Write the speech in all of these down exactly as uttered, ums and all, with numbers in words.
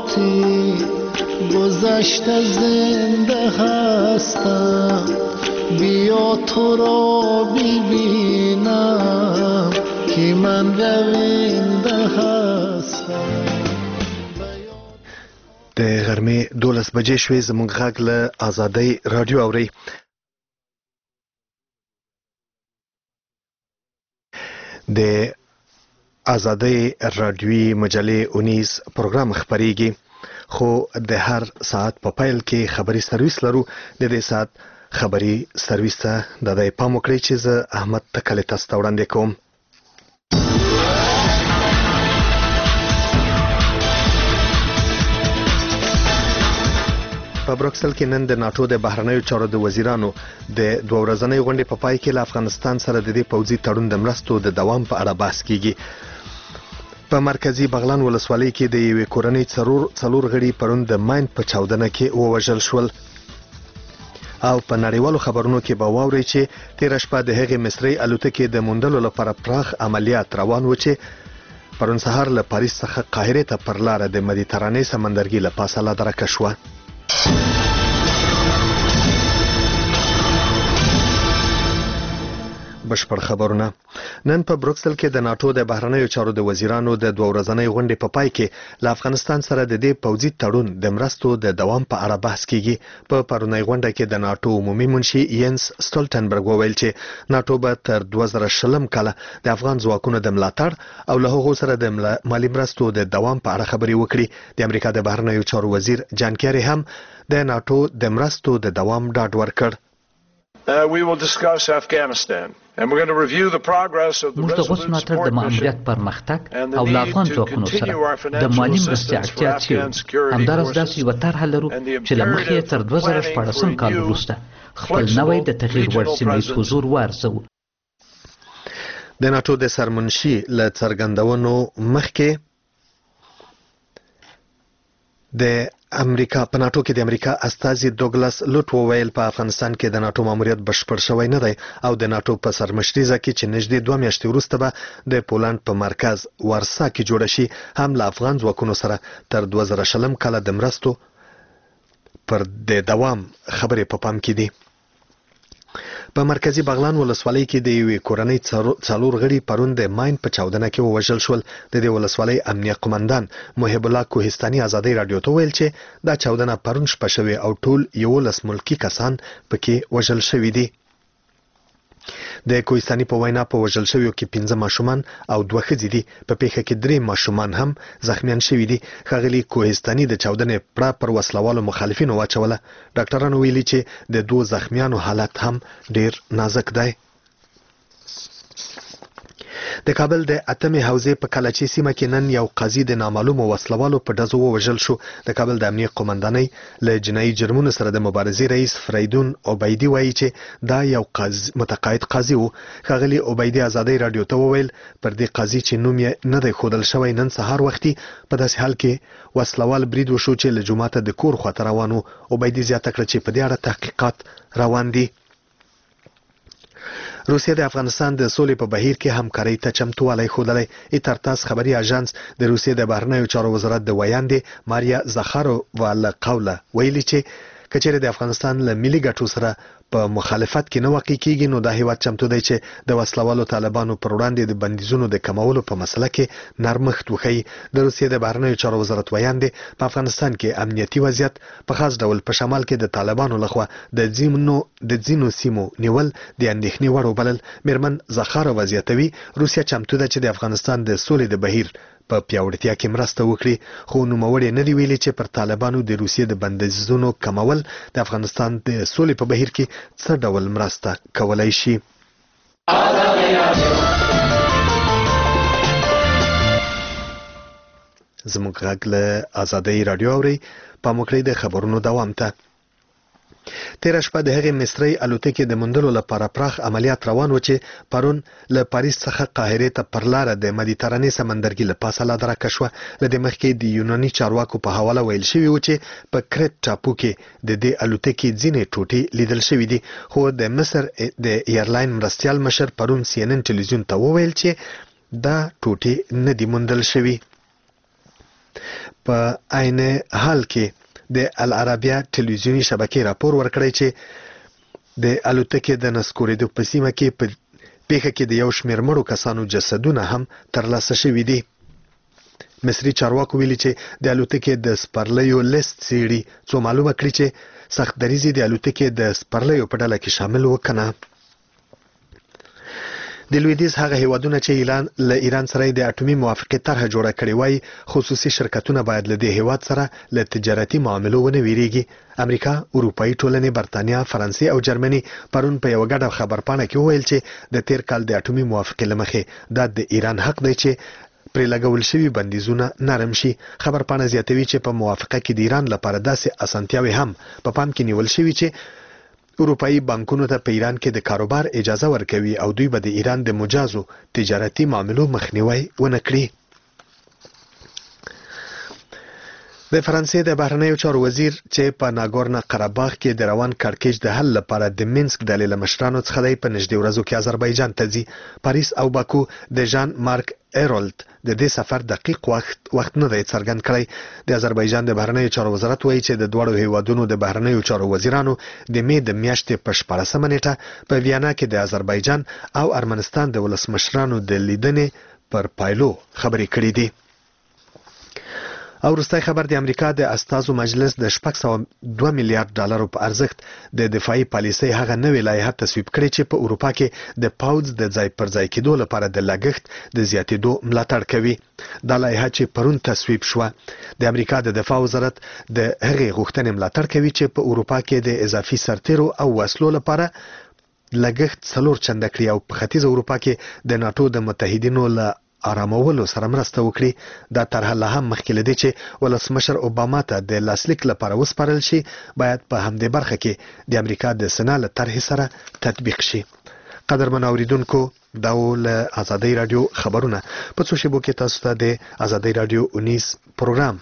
خاطی گذشته زنده هستم، بیا تو را ببینم که من رونده هستم. د غرمې دولس بجې شوې. زموږ غږ له آزادۍ راډیو اورئ. د آزادۍ راډیوي مجلې اونیز پروګرام خپریږي، خو د هر ساعت په پیل کې خبري سرویس لرو. د دې ساعت خبري سرویس ته د دې پام وکړئ چې زه احمد تکل تاسو ته وړاندې کوم. په بروکسل کې نن د ناتو د بهرنیو چارو د وزیرانو د دوه ورځنۍ غونډې په پای کې له افغانستان سره د دې پوځي تړون د مرستو د دوام په اړه بحث کیږي. په مرکزی بغلان ولسوالۍ کې د یوې کورنۍ څلور څلور غړي پرون د ماین په چاودنه کې ووژل شول. او په نړیوالو خبرونو کې به واورئ چې تېره شپه د هغې مصري الوتکې د موندلو لپاره پراخ عملیات روان و چې پرون سهار له پاریس څخه قاهرې ته پر لاره د مدیترانې سمندرګي له پاسه لادرکه شوه. بشپړ خبرونه. نن په بروکسل کې د ناتو د بهرنیو چارو د وزیرانو د دوه ورځنۍ غونډې په پای کې له افغانستان سره د دې پوځي تړون د مرستو د دوام په اړه بحث کیږي. په پرونۍ غونډه کې د ناتو عمومي منشي ینس سټولټنبرګ وویل چې ناتو به تر دوه زره شلم کاله د افغان ځواکونو د ملاتړ او له هغو سره د مالي مرستو د دوام په اړه خبرې وکړي. د امریکا د بهرنیو چارو وزیر جان کیری هم د ناتو د مرستو د دوام ډاډ ورکړ. Uh, we will discuss Afghanistan and we're going to review the progress of the resolute support mission and the need to continue our financial assistance for Afghan security forces and the imperative for planning for a new, flexible regional presence. د ناتو د سرمنشي له څرګندونو مخکې د امریکا په ناتو کې د امریکا استازي دوګلاس لوټ وویل په افغانستان کې د ناتو ماموریت بشپړ شوی نه دی او د ناتو په سرمشريزه کې چې نږدې دوه میاشتې وروسته به د پولند په مرکز وارسا کې جوړه شي هم له افغان ځواکونو سره تر دوه زره شلم کاله د مرستو پر د دوام خبرې په پام کې دي. په مرکزی بغلان ولسوالۍ کې د یوې کورنۍ څلور غړي پرون د ماین په چاودنه کې ووژل شول. د دې ولسوالۍ امنیه قومندان محب الله کوهستاني آزادۍ راډیو ته ویل چې دا چاودنه پرون شپه شوې او ټول یولس ملکی کسان پکې وژل شوي دي. د کوهستاني په وینا په وژل شویو کې پنځه ماشومان او دوه ښځې دي. په پیښه کې درې ماشومان هم زخمیان شوي دي. ښاغلي کوهستاني د چاودنې پړه پر وسلوالو مخالفینو واچوله. ډاکټرانو ویلي چې د دوه زخمیانو حالت هم ډیر نازک دی. د کابل د اتمې حوزې په کلاچي سیمه کې نن یو قاضي د نامعلومو وسلوالو په ډزو ووژل شو. د کابل د امنیه قومندانۍ له جنایي جرمونو سره د مبارزې رئیس فریدون عبیدي وایي چې دا یو قاضي متقاعد قاضي و. ښاغلي عبیدي آزادۍ راډیو ته وویل پر دې قاضي چې نوم یې نه دی ښودل شوی نن سهار وختي په داسې حال کې وسلوال برید وشو چې له جوماته د کور خواته روان و. عبیدي زیاته کړه چې په دې اړه تحقیقات روان دي. روسیه د افغانستان د سولې په بهیر کې همکارۍ ته چمتووالی ښودلی. ایترتاس خبري اژانس د روسیې د بهرنیو چارو وزارت د ویاندې ماریا زخارووا له قوله ویلي چې کچېرې د افغانستان له ملي ګټو سره په مخالفت کې نه واقع کیږي نو دا هیواد چمتو دی چې د وسلوالو طالبانو پر وړاندې د بندیزونو د کمولو په مسله کې نرمښت وښیي. د روسیې د بهرنیو چارو وزارت ویاندې په افغانستان کې امنیتي وضعیت په خاص ډول په شمال کې د طالبانو لخوا د ځینو د ځینو سیمو نیول د اندېښنې وړ وبلل. میرمن زخارووا زیاتوي روسیه چمتو ده چې د افغانستان د سولې د بهیر په پیاوړتیا کې مرسته وکړي خو نوموړی نه دی ویلي چې پر طالبانو د روسیې د بندیزونو کمول د افغانستان د سولې په بهیر کې څه ډول مرسته کولای شي. زموږ غږ له آزادۍ راډیو اورئ. پام وکړئ د خبرونو دوام ته. تېره شپه د هغې مصري الوتکې د موندلو لپاره پراخ عملیات روان و چې پرون له پاریس څخه قاهرې ته پر لاره د مدیترانې سمندرګي له پاسه لادرکه شوه. له دې مخکې د یوناني چارواکو په حواله ویل شوي و چې په کرت ټاپو کې د دې الوتکې ځینې ټوټې لیدل شوي دي خو د مصر د ایرلاین مرستیال مشر پرون سی ان ان ټلویزیون ته وویل چې دا ټوټې نه دي موندل شوي. په عین حال کې د العربیه ټلویزیونی شبکې راپور ورکړی چې د الوتکې د نسکورېدو په سیمه کې په پیښه کې د یو شمېر مړو کسانو جسدونه هم ترلاسه شوي دي. مصري چارواکو ویلي چې د الوتکې د سپرلیو لیست څېړي څو معلومه کړي چې سخت دریځي د الوتکې د سپرلیو په ډله کې شامل و که نه. د لویدیځ هغه هیوادونه چې ایران له ایران سره د اټومي موافقې طرحه جوړه کړې وای خصوصي شرکتونه باید له دې هیواد سره له تجارتي معاملو ونه ویریږي. امریکا، اروپایي ټولنې، برتانیا، فرانسې او جرمني پرون په یو ګډه خبرپاڼه کې وویل چې د تیر کال د اټومي موافقې له مخې دا د ایران حق دی چې پرې لګول شوي بندیزونه نرم شي. خبرپاڼه زیاتوي چې په موافقه کې د ایران لپاره داسې اسانتیاوې هم په پام کې نیول شوي چې اروپایي بانکونو ته په ایران کې د کاروبار اجازه ورکوي او دوی به د ایران د مجازو تجارتي معاملو مخنیوي ونه کړي. د فرانسې د بهرنیو چارو وزیر چې په ناګورنو قرهباغ کې د روان کړکېچ د حل لپاره د مینسک ډلې له مشرانو څخه دی په نږدې ورځو کې آذربایجان ته ځي. پاریس او باکو د ژان مارک ایرولت د دې سفر دقیق وخت وخت نه دی څرګند کړی. د آذربایجان د بهرنیو چارو وزارت وایي چې د دواړو هیوادونو د بهرنیو چارو وزیرانو د مې د میاشتې په شپاړسمه نیټه په ویانا کې د آذربایجان او ارمنستان د ولسمشرانو د لیدنې پر پایلو خبرې کړې دي. او وروستی خبر د امریکا د استازو مجلس د شپږ سوه دوه میلیارډ ډالرو په ارزښت د دفاعي پالیسۍ هغه نوې لایحه تصویب کړې چې په اروپا کې د پوځ د ځای پر ځای کېدو لپاره د لګښت د زیاتېدو ملاتړ کوي. دا لایحه چې پرون تصویب شوه د امریکا د دفاع وزارت د هغې غوښتنې ملاتړ کوي چې په اروپا کې د اضافي سرتیرو او وسلو لپاره لګښت څلور چنده کړي او په ختیځ اروپا کې د ناټو د متحدینو له آرامولو سره مرسته وکړي. دا طرحه لا هم مخکې له دې چې ولسمشر اوباما ته د لاسلیک لپاره وسپارل شي باید په همدې برخه کې د امریکا د سنا له طرحې سره تطبیق شي. قدرمن اوریدونکو دا و له ازادۍ راډیو خبرونه. په څو شیبو کې تاسو ته د ازادۍ راډیو اونیس پروګرام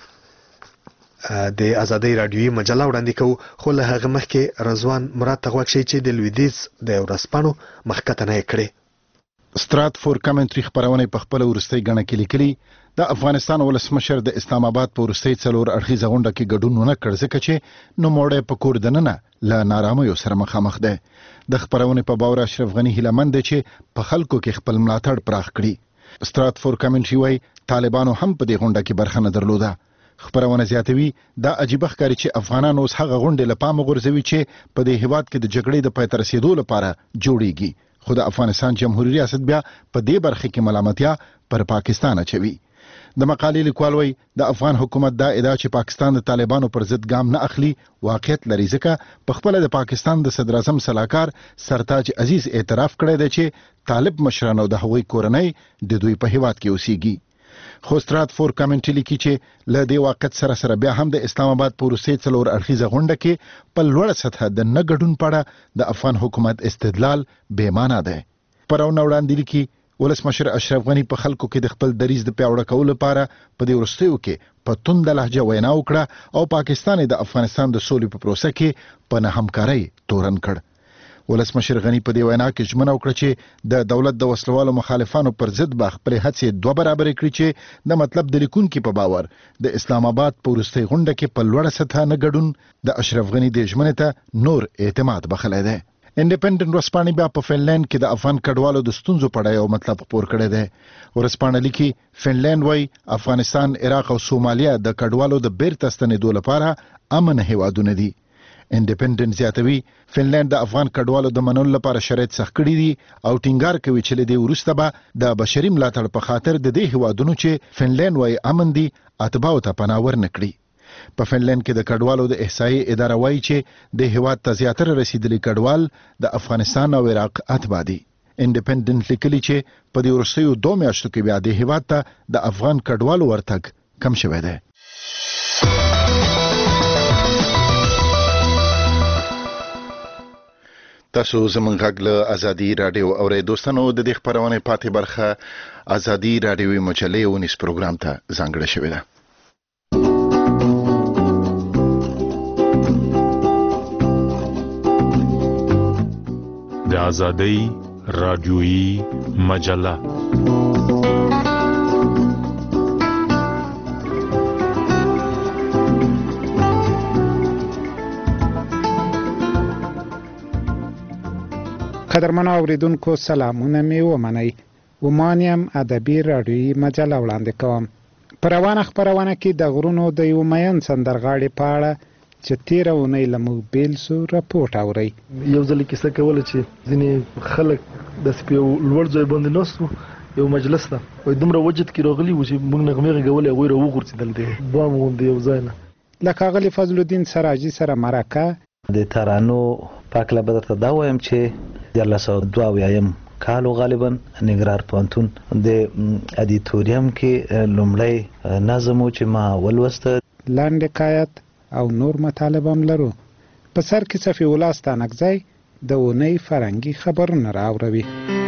د ازادۍ راډیوي مجله وړاندې کوو، خو له هغه مخکې رضوان مراد ته غوږ شئ چې د لویدیځ د ورځپاڼو مخکتنه یې کړې. ستراتفورد کمنټري خبرونه په خپل ورستۍ غڼه کې لیکلي د افغانستان ولسمشر د اسلام آباد په ورستۍ څلور اړخیزه غونډه کې ګډون ونه کړ ځکه چې نوموړی په کور دننه له نارامیو سره مخامخ دی. د خبرونې په باور اشرف غني هیلهمند دی چې په خلکو کې خپل ملاتړ پراخ کړي. ستراتفورد کمنټري وایي طالبانو هم په دې غونډه کې برخه نه درلوده. خبرونه زیاتوي دا عجیبه ښکاري چې افغانان اوس هغه غونډې له پامه غورځوي چې په دې هیواد کې د جګړې د پای ته رسېدو لپاره جوړیږي، خو د افغانستان جمهوریت ریاست بیا په دې برخه کې ملامتیا پر پاکستان اچوي. د مقالې لیکوال وایي د افغان حکومت دا ادعا چې پاکستان د طالبانو پر ضد ګام نه اخلي واقعیت لري، ځکه په خپل د پاکستان د صدر اعظم سلاکار سرتاج عزیز اعتراف کړی دی چې طالب مشرانو د هغوی کورنۍ د دوی په هیواد کې اوسېږي. خو ستراتفورد کمنټري لیکي چې له دې واقعیت سره سره بیا هم د اسلام آباد په وروستۍ څلور اړخیزه غونډه کې په لوړه سطحه د نه ګډون په اړه د افغان حکومت استدلال بې معنا دی. خپرونه وړاندې لیکي ولسمشر اشرف غني په خلکو کې د خپل دریځ د پیاوړه کولو لپاره په دې وروستیو کې په تونده لهجه وینا وکړه او پاکستان د افغانستان د سولې په پروسه کې په نه همکارۍ تورن کړ. ولسمشر غني په دې وینا کې ژمنه وکړه چې د دولت د وسلوالو مخالفانو پر ضد به خپلې هڅې دوه برابرې کړي چې د مطلب د لیکونکي په باور د اسلام آباد په وروستۍ غونډه کې په لوړه سطحه نه ګډون د اشرف غني د ژمنې ته نور اعتماد بخلی دی. انډیپندنت ورځپاڼې بیا په فنلند کې د افغان کډوالو د ستونزو په اړه یو مطلب خپور کړی دی. ورځپاڼه لیکي فنلند وایي افغانستان، عراق او سومالیا د کډوالو د بیرته ستنېدو لپاره امن هیوادونه دي. انډیپندنت زیاتوي فنلند د افغان کډوالو د منلو لپاره شرایط سخت کړي دي او ټینګار کوي چې له دې وروسته به د بشري ملاتړ په خاطر د دې هیوادونو چې فنلند وایي امن دي اتباعو ته پناه ورنکړي. په فنلند کې د کډوالو د احصایې اداره وایي چې د هیواد ته زیاتره رسیدلي کډوال د افغانستان او عراق اتباع دي. انډیپندنت لیکلي چې په دې وروستیو دوه میاشتو کې بیا د هیواد ته د افغان کډوالو ورتګ کم شوی دی. تاسو زمونږ غږ له ازادي راډیو اورئ. دوستانو د دې خپرونې پاتې برخه ازادي راډیوي مجلې اونیس پروګرام ته ځانګړې شوې ده. د ازادۍ راډیوي مجله قدرمنو اوریدونکو سلامونه می ومنئ. ومانیم ادبي راډیویي مجله وړاندې کوم. په روانه خپرونه کې د غرونو د یو مین سندرغاړي په اړه چې تیره اونۍ له موږ بیل سو راپورټ اورئ. یو ځل کیسه کوله چې ځینې خلک داسې په یو لوړ ځای باندې ناست وو، یو مجلس ته وایي دومره وجد کې راغلي وو چې موږ نغمې غږولې، هغوی راوغورځېدل د بام غوندې یو ځای نه. له ښاغلي فضل الدین سراجي سره مرکه. د ترانو پاکله به درته دا وایم چې دیارلس سوه دوه اویایم کالو غالبا ننګرهار پوهنتون د ادیتوریم کې لومړی نظم و چې ما ولوسته. لنډ حکایت او نور مطالب هم لرو. په سر کې صفي الله ستانکزی د اونۍ فرهنګي خبرونه راوروي.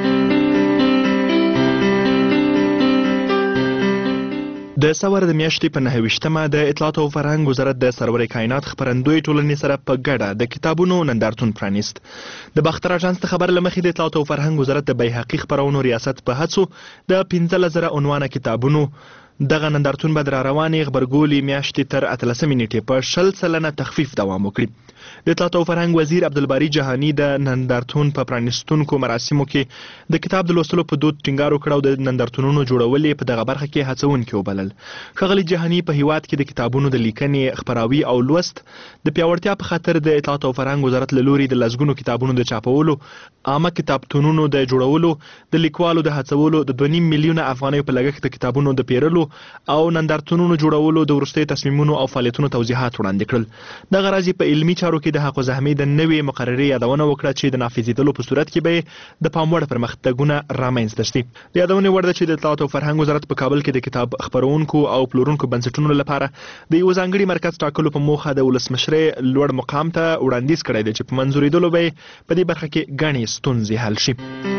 د سور د میاشتې په نهه ویشتمه د اطلاعات او فرهنګ وزارت د سرور کائنات خپرندوی ټولنې سره په ګډه د کتابونو نندارتون پرانیست. د باختر اژانس د خبر له مخې د اطلاعات او فرهنګ وزارت د بیهقي خپرونو ریاست په هڅو د پنځلس زره عنوانه کتابونو دغه نندارتون به د راروانې غبرګولي میاشتې تر اتلسمې نیټې په شل سلنه تخفیف دوام وکړي. د اطلاعات او فرهنګ وزیر عبدالباري جهاني د نندارتون په پرانیستونکو مراسمو کې د کتاب د لوستلو په دود ټینګار وکړ او د نندارتونونو جوړول یې په دغه برخه کې هڅونکي وبلل. ښاغلي جهاني په هیواد کې د کتابونو د لیکنې، خپراوي او لوست د پیاوړتیا په خاطر د اطلاعات او فرهنګ وزارت له لوري د لسګونو کتابونو د چاپولو، عامه کتابتونونو د جوړولو، د لیکوالو د هڅولو، د دوه نیم میلیونه افغانیو په لګښت د کتابونو د پیرلو او نندارتونونو جوړولو د وروستیو تصمیمونو او فعالیتونو توضیحات وړاندې کړل. دغه راز په علمي چارو کې د حق زحمي د نوې مقررې یادونه وکړه چې د نافذېدلو په صورت کې به د پام وړ پرمختګونه رامنځته شي. د یادونې وړ ده چې د اطلاعات او فرهنګ وزارت په کابل کې د کتاب خپرونکو او پلورونکو بنسټونو لپاره د یو ځانګړي مرکز ټاکلو په موخه د ولسمشرۍ لوړ مقام ته وړاندیز کړی دی چې په منظورېدلو به په دې برخه کې ګڼې ستونزې حل شي.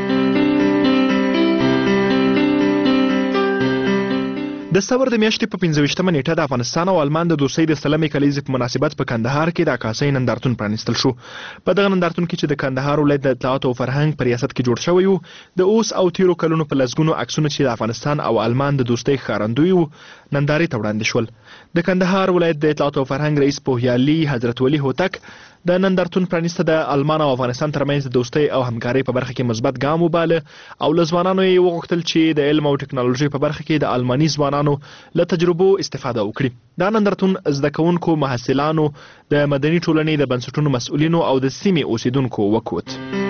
د سور د میاشتې په پنځه ویشتمه نیټه د افغانستان او آلمان د دوستۍ د سلمې کلیزې په مناسبت په کندهار کې د عکاسۍ نندارتون پرانیستل شو. په دغه نندارتون کې چې د کندهار ولایت د اطلاعات او فرهنګ په ریاست کې جوړ شوی و، د اوس او تیرو کلونو په لسګونو عکسونه چې د افغانستان او آلمان د دوستۍ ښکارندوی وو نندارې ته وړاندې شول. د کندهار ولایت د اطلاعات او فرهنګ رئیس پوهیالي حضرت ولی هوتک د نندارتون پرانیسته د آلمان او افغانستان ترمنځ د دوستۍ او همکارۍ په برخه کې مثبت ګام وباله او له ځوانانو یې وغوښتل چې د علم او ټکنالوژۍ په برخه کې د آلماني ځوانانو له تجربو استفاده وکړي. دا نندارتون زده کوونکو، محصلانو، د مدني ټولنې د بنسټونو مسؤلینو او د سیمې اوسیدونکو وکوت.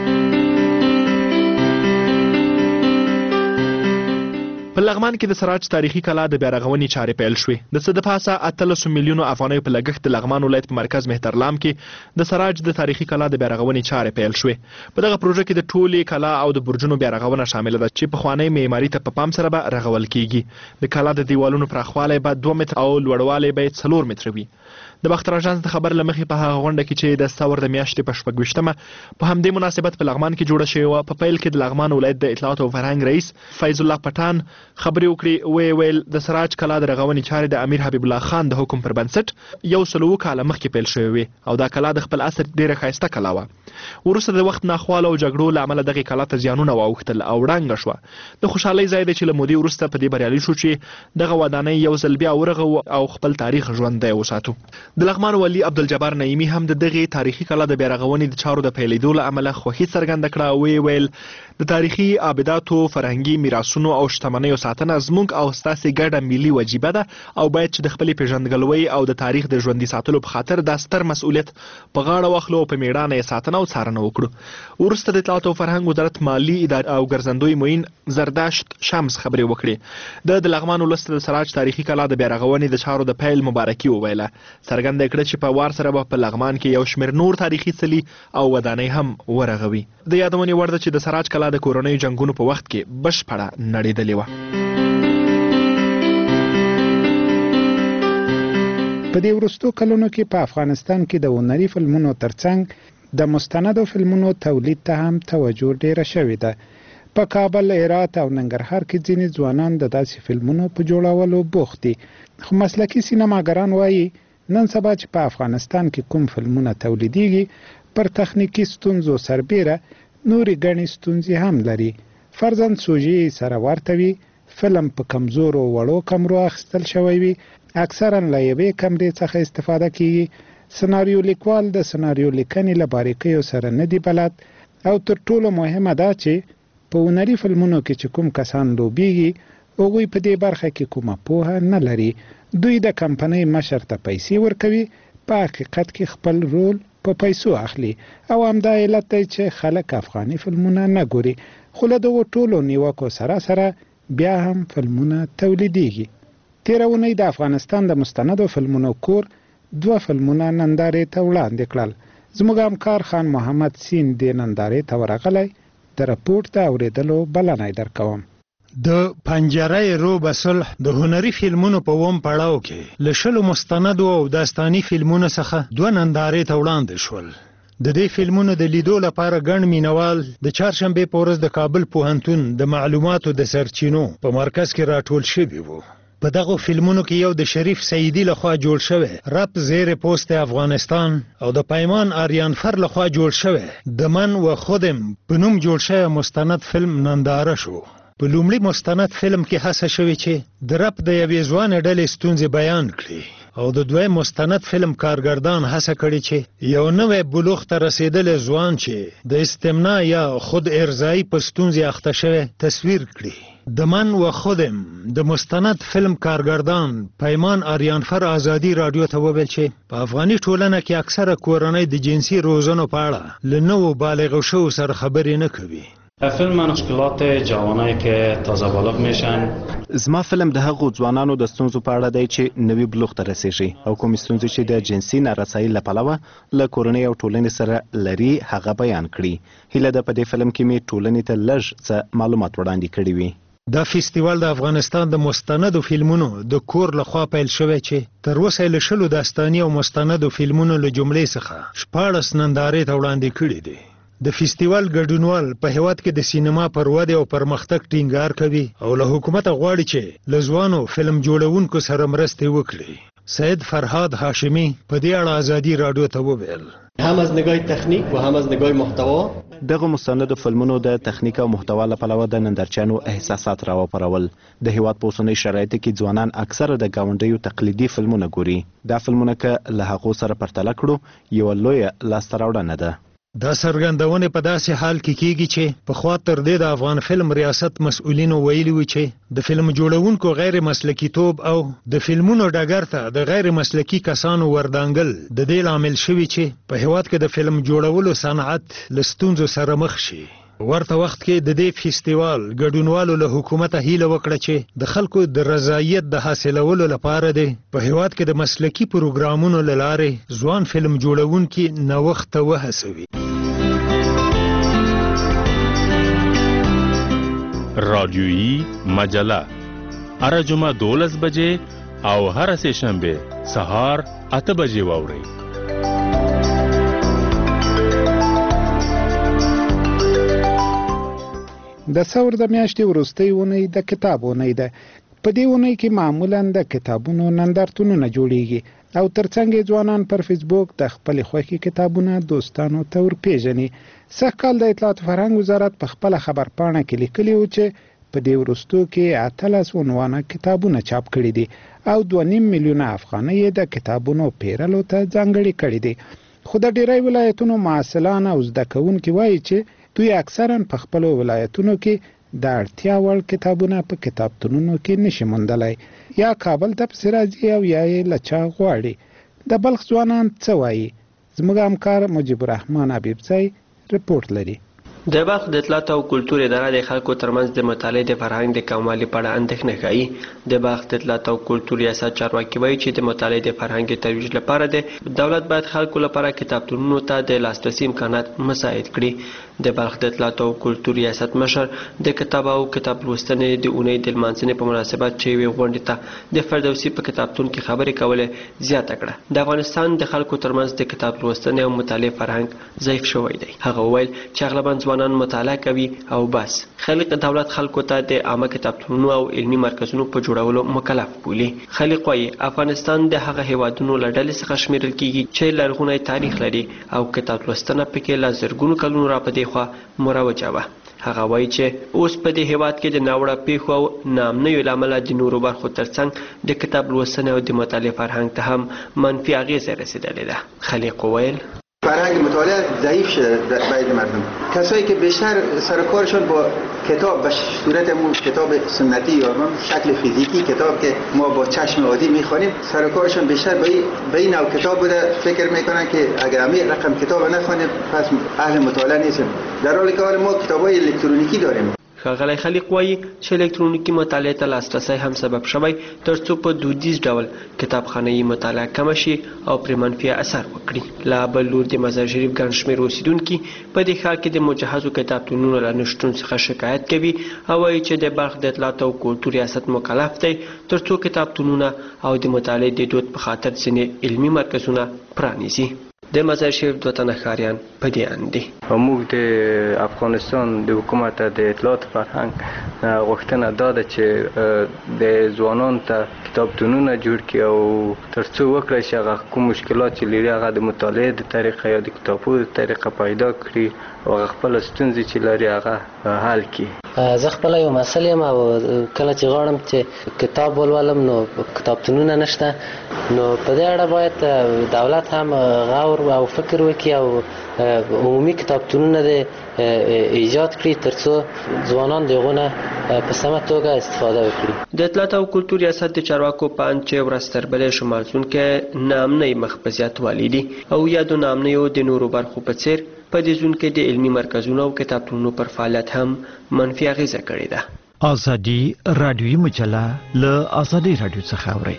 په لغمان کې د سراج تاریخي کلا د بیارغونې چارې پیل شوې. د څه د پاسه اتلسو میلیونو افغانیو په لګښت د لغمان ولایت په مرکز مهترلام کې د سراج د تاریخي کلا د بیارغونې چارې پیل شوې. په دغه پروژه کې د ټولې کلا او د برجونو بیارغونه شامله ده چې پخوانۍ معماري ته په پام سره به رغول کیږي. د کلا د دیوالونو پراخوالی به دوه متره او لوړوالی به څلور متره وي. د باختر اژانس د خبر له مخې په هغه غونډه کې چې د سور د میاشتې په شپږ ویشتمه په همدې مناسبت په لغمان کې جوړه شوې وه، په پیل کې د لغمان ولایت د اطلاعات او فرهنګ رئیس فیض الله پټان خبرې وکړې. ویې ویل د سراج کلا د رغونې چارې د امیر حبیب الله خان د حکم پر بنسټ یو سل اووه کاله مخکې پیل شوې وې او دا کلا د خپل عصر ډېره ښایسته کلا وه. وروسته د وخت ناخواله او جګړو له امله دغې کلا ته زیانونه واوښتل او ړنګه شوه. د خوشحالۍ ځای دی چې له مودې وروسته په دې بریالي شو چې دغه ودانۍ یو ځل بیا ورغوو او خپل تاریخ ژوندی وساتو. د لغمان والي عبدالجبار نعیمي هم د دغې تاریخي کلا د بیارغونې د چارو د پیلېدو له امله خوښي څرګنده کړه. ویې ویل د تاریخي آبداتو، فرهنګي میراثونو او شتمنیو ساتنه زموږ او ستاسې ګډه ملي وجیبه ده او باید چې د خپلې پیژندګلوۍ او د تاریخ د ژوندي ساتلو په خاطر دا ستر مسؤلیت په غاړه واخلو او په میړانه یې ساتنه او څارنه وکړو. وروسته د اطلاعات او فرهنګ وزارت مالي ادارې او ګرځندوی معین زرداشت شمس خبرې وکړې. د د لغمان ولس د سراج تاریخي کلا د بیارغونې د چارو د پیل مبارکي وویله. څرګنده کړه چې په وار سره به په لغمان کې یو شمېر نور تاریخي څلي او ودانۍ هم ورغوي. د یادونې وړ ده چې د سراج کلا د کورنیو جنګونو په وخت کې بشپړه نړېدلې وه. په دې وروستو کلونو کې په افغانستان کې د هنري فلمونو ترڅنګ د مستندو فلمونو تولید ته هم توجه ډیره شوې ده. په کابل، هرات او ننګرهار کې ځینې ځوانان د داسې فلمونو په جوړولو بوخت دي. خو مسلکي سینماګران وایي نن سبا چې په افغانستان کې کوم فلمونه تولیدېږي پر تخنیکي ستونزو سربیره نورې ګڼې ستونزې هم لري. فرضاً سوژې سره ورته وي، فلم په کمزورو وړو کمرو اخیستل شوی وي، اکثرا له یوې کمرې څخه استفاده کیږي، سناریو لیکوال د سناریو لیکنې له باریکیو سره نه دی بلد او تر ټولو مهمه دا چې په هنري فلمونو کې چې کوم کسان لوبیږي هغوی په دې برخه کې کومه پوهه نه لري. دوی د کمپنۍ مشر ته پیسې ورکوي، په حقیقت کې خپل رول په پیسو اخلي او همدا علت دی چې خلک افغاني فلمونه نه ګوري. خو له دغو ټولو نیوکو سره سره بیا هم فلمونه تولیدیږي. تېره اونۍ د افغانستان د مستندو فلمونو کور دوه فلمونه نندارې ته وړاندې کړل. زموږ همکار خان محمد سین دې نندارې ته ورغلی. د رپورټ د اورېدلو بلنه یې درکوم. د پنجره روب صلح د هنري فلمونو په اووم پړاو کې له شلو مستندو او داستاني فلمونو څخه دوه نندارې ته وړاندې شول. د دې فلمونو د لیدو لپاره ګڼ مینوال د چهارشنبې په ورځ د کابل پوهنتون د معلوماتو د سرچینو په مرکز کې راټول شوي وو. په دغو فلمونو کې یو د شریف سیدی لخوا جوړ شوی رپ زیر پوست افغانستان او د پیمان آریانفر لخوا جوړ شوی د من و خودم په نوم جوړ شوی مستند فلم ننداره شو. په لومړي مستند فلم کې هڅه شوې چې د رپ د یوې ځوانې ډلې ستونزې بیان کړي او د دویم مستند فلم کارګردان هڅه کړې چې یو نوی بلوغ ته رسېدلی ځوان چې د استمنا یا خود ارضایي په ستونزې اخته شوی تصویر کړي. د من و خودم د مستند فلم کارګردان پیمان آریانفر آزادي رادیو ته وویل چې په افغاني ټولنه کې اکثره کورنۍ د جنسي روزنو په اړه له نوو بالغو شوو سره خبرې نه کوي. فیلم مشکلات جوانایی که تازه بالغ میشن. زما فلم د هغو ځوانانو د ستونزو په اړه دی چې نوي بلوغ ته رسیږي او کومې ستونزې چې د جنسي نارسایي له پلوه له کورنۍ او ټولنې سره لري هغه بیان کړي. هیله ده په دې فلم کې مې ټولنې ته لږ څه معلومات وړاندې کړي وي. دا فستیوال د افغانستان د مستندو فلمونو د کور لخوا پیل شوی چې تر اوسه یې له شلو داستاني او مستندو فلمونو له جملې څخه شپاړس نندارې ته وړاندې کړي دي. د فستیوال ګډونوال په هیواد کې د سینما پر ودې او پرمختګ ټینګار کوي او له حکومته غواړي چې له ځوانو فلم جوړونکو سره مرستې وکړي. سید فرهاد هاشمی په دې اړه آزادي رادیو ته وویل هم از نگاه تکنیک و هم از نگاه محتوا دغه مستندو فلمونو د تخنیک او محتوا له پلوه د نندارچیانو احساسات راوپارول. د هیواد په اوسنۍ شرایطو کې ځوانان اکثره د ګاونډیو تقلیدي فلمونه ګوري. دا فلمونه که له هغو سره پرتله کړو یوه لویه لاسته راوړنه ده. دا څرګندونې په داسې حال کې کیږي چې پخوا تر دې د افغان فلم ریاست مسؤلینو ویلي وو چې د فلم جوړونکو غیر مسلکي توب او د فلمونو ډګر ته د غیر مسلکي کسانو وردانګل د دې لامل شوي چې په هیواد کې د فلم جوړولو صنعت له ستونزو سره مخ شي. ورته وخت کې د دې فستیوال ګډونوالو له حکومته هیله وکړه چې د خلکو د رضایت د حاصلولو لپاره دی په هیواد کې د مسلکي پروګرامونو له لارې ځوان فلم جوړونکي نوښت ته وهڅوي. رادیویی مجله هر جمعه دولس بجې او هر سه شنبه سهار اته بجې واورئ. د ثور د میاشتې وروستۍ اونۍ د کتاب اونۍ ده. په دې اونۍ کې معمولا د کتابونو نندارتونونه جوړیږي او ترڅنګ ځوانان پر فیسبوک د خپل خوښي کتابونه دوستانو ته ورپېژني. سږ کال د اطلاعات فرهنګ وزارت په خپل خبرپاڼه کې لیکلي و چې په دې وروستو کې اتلس عنوانه کتابونه چاپ کړي دي او دوه نیم میلیونه افغانۍ د کتابونو پیرلو ته ځانګړي کړي دي. خو د ډیری ولایتونو محصلان او زده کوونکي وایي چې دوی اکثرا په خپل ولایتونو کې د اړتیا وړ کتابونه په کتابتونونو کې نشي موندلی، یا کابل ته پسې راځي او یا یې له چا غواړي. د بلخ ځوانان څه وایي؟ زموږ همکار مجیب الرحمن حبیبزی رپورټ لري. د بلخ د اطلاعات او کلتور اداره د خلکو ترمنځ د مطالعې د فرهنګ د کموالي په اړه اندېښنه ښیي. د بلخ د اطلاعات او کلتور ریاست چارواکي وایي چې د مطالعې د فرهنګ ترویج لپاره د دولت باید خلکو لپاره کتابتونونو ته د لاسرسي امکانات مساعد کړي. د بلخ د اطلاعات او کلتور ریاست مشر د کتاب او کتاب لوستنې د اونۍ د لمانځنې په مناسبت چې یوې غونډې ته د فردوسي په کتابتون کې خبرې کولې زیاته کړه. د افغانستان د خلکو ترمنځ د کتاب لوستنې او مطالعې فرهنګ ضعیف شوی دی. هغه وویل چې اغلبا ځوانان مطالعه کوي او بس. خلق دولت خلکو ته د عامه کتابتونونو او علمي مرکزونو په جوړولو مکلف بولي. خلق وایي افغانستان د هغه هیوادونو له ډلې څخه شمیرل کیږي چې لرغونی تاریخ لري او کتاب لوستنه پکې له زرګونو کلونو راپدې خوا مروجه وه. هغه وایي چې اوس په دې هیواد کې د ناوړه پیښو او ناامنیو له امله د نورو برخو ترڅنګ د کتاب لوستنې او د مطالعې فرهنګ ته هم منفي اغیزه رسېدلې ده. خلیق وویل فرهنگ مطالعه ضعیف شده بین مردم. کسایی که بیشتر سرکارشون با کتاب به صورت مو کتاب سنتی یا شکل فیزیکی کتاب که ما با چشم عادی میخوانیم سرکارشون بیشتر به این نوع کتاب بوده. فکر میکنن که اگر همین رقم کتاب نخوانیم پس اهل مطالعه نیستیم، در حالی که ما کتابای الکترونیکی داریم. ښاغلی خلیق وایي چې الکترونیکي مطالعې ته لاسرسی هم سبب شوی ترڅو په دودیز ډول کتابخانه‌یي مطالعه کمه شي او پرې منفي اثر وکړي. لا بل لور د مزار شریف ګڼ شمېر اوسیدونکي په دې ښار کې د مجهزو کتابتونونو له نشتون څخه شکایت کوي او وایي چې د بلخ د اطلاعات او کلتور ریاست مکلف دی ترڅو کتابتونونه او د مطالعې د دود په خاطر ځینې علمي مرکزونه پرانیزي. د مزار شریف دوه تنه ښاریان په دې اند دي. موږ د افغانستان د حکومت د اطلاعات فرهنګ غوښتنه دا ده چې د ځوانانو ته کتابتونونه جوړ کړي او ترڅو وکړي چې هغه کوم مشکلات چې لري هغه د مطالعې د طریقه یا د کتابونو د طریقه پیدا کړي او خپل ستونزې چې لري هغه حل کړي. زه خپله یو مسل یم او کله چې غواړم چې کتاب ولولم نو کتابتونونه نشته، نو په دې اړه باید دولت هم غور او فکر وکړي او عمومي کتابتونونه د ایجاد کړي ترڅو ځوانان د هغو نه په سمه توګه استفاده وکړي. د اطلاعات او کلتور ریاست د چارواکو په اند چې ورځ تر بلې شمالزونکي ناامنۍ مخ په زیاتوالي دي او یادو ناامنیو د نورو برخو په څېر په دې زون کې د علمي مرکزونو او کتابتونونو پر فعالیت هم منفي اغیزه کړې ده. ازادي رادیوي مجله له ازادي رادیو څخه اوري.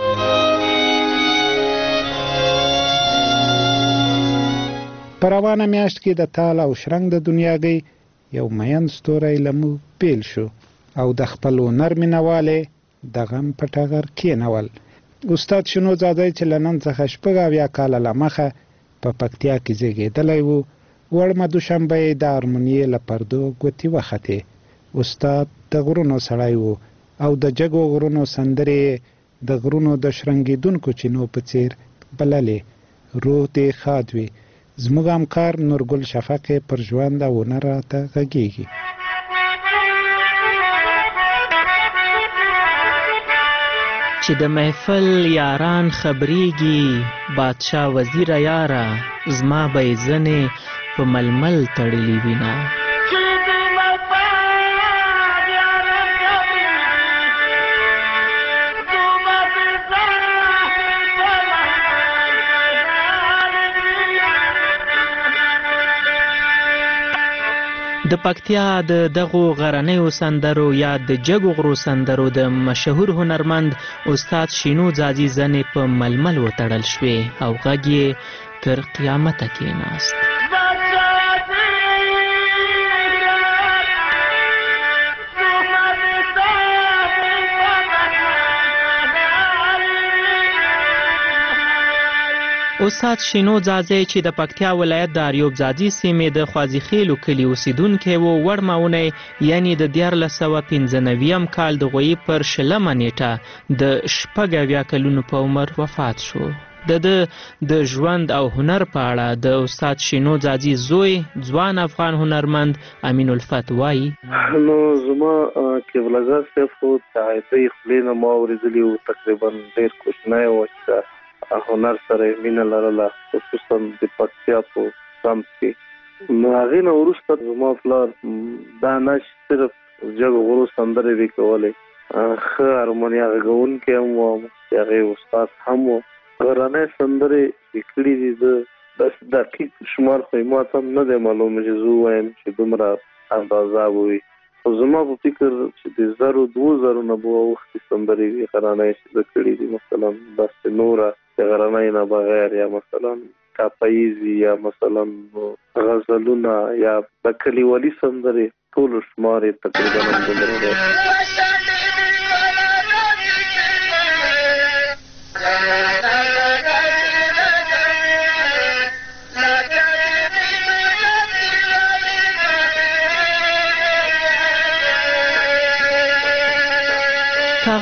په روانه میاشت کې د تال او شرنګ د دنیاګۍ یو مین ستوری له موږ پیل شو او د خپل هنر مینهوالې د غم په ټغر کېنول. استاد شنو زادی چې له نن څخه شپږ اویا کاله له مخه په پکتیا کې زیږېدلی و، وړمه دوشنبه یې د هارمونیې له پردو ګوتې وختې. استاد د غرونو سړی و او د جګو غرونو سندرې د غرونو د شرنګېدونکو چینو په څېر بللې. روح دې ښاد وي. زموږ همکار نورګل شفق پر ژوند او هنر راته غږېږي. چې د محفل یاران خبرېږي بادشاه وزیره یاره زما به یې ځنې په ململ تړلې وینه. د پکتیا د دغو غرنیو سندرو یا د جګو غرو سندرو د مشهور هنرمند استاد شینو ځاځي ځنې په ململ وتړل شوې او غږ یې تر قیامته کېناست. استاد شینو ځاځی چې د پکتیا ولایت د اریوب ځاځي سیمې د خوازیخیلو کلي اوسیدونکی و، وړمه اونۍ یعنې د دیارلس سوه پنځه نویم کال د غویي پر شلمه نیټه د شپږ اویا کلونو په عمر وفات شو. د ده د ژوند او هنر په اړه د استاد شینو ځاځي زوی ځوان افغان هنرمند امین الفت وایي: نو زما قبلهګاه صاحب خو د عایدۍ خولې نه ما اورېدلي وو، تقریبا ډېر کوچنی و چې هنر سره مینه لرله، خصوصا د پکتیا په سمت کې. نو هغې نه وروسته زما پلار دا نه چې صرف جګو غرو سندرې وې کولې، ښه هارمونیا غږونکی هم و، هغې استاد هم و. غرنۍ سندرې یې کړي دي. زه داسې دقیق شمار خو یې ما ته هم نه دی معلوم چې زه ووایم چې دومره اندازه به وي، خو زما په فکر چې د زرو دوو زرو نه به اوښتې سندرې وي غرنۍ چې زه کړي دي. مثلا داسې نوره د غرنۍ نه بغیر یا مثلا کاپاییزي یا مثلا غزلونه یا د کلیوالي سندرې ټولو شمار یې تقریبا همدومره دی.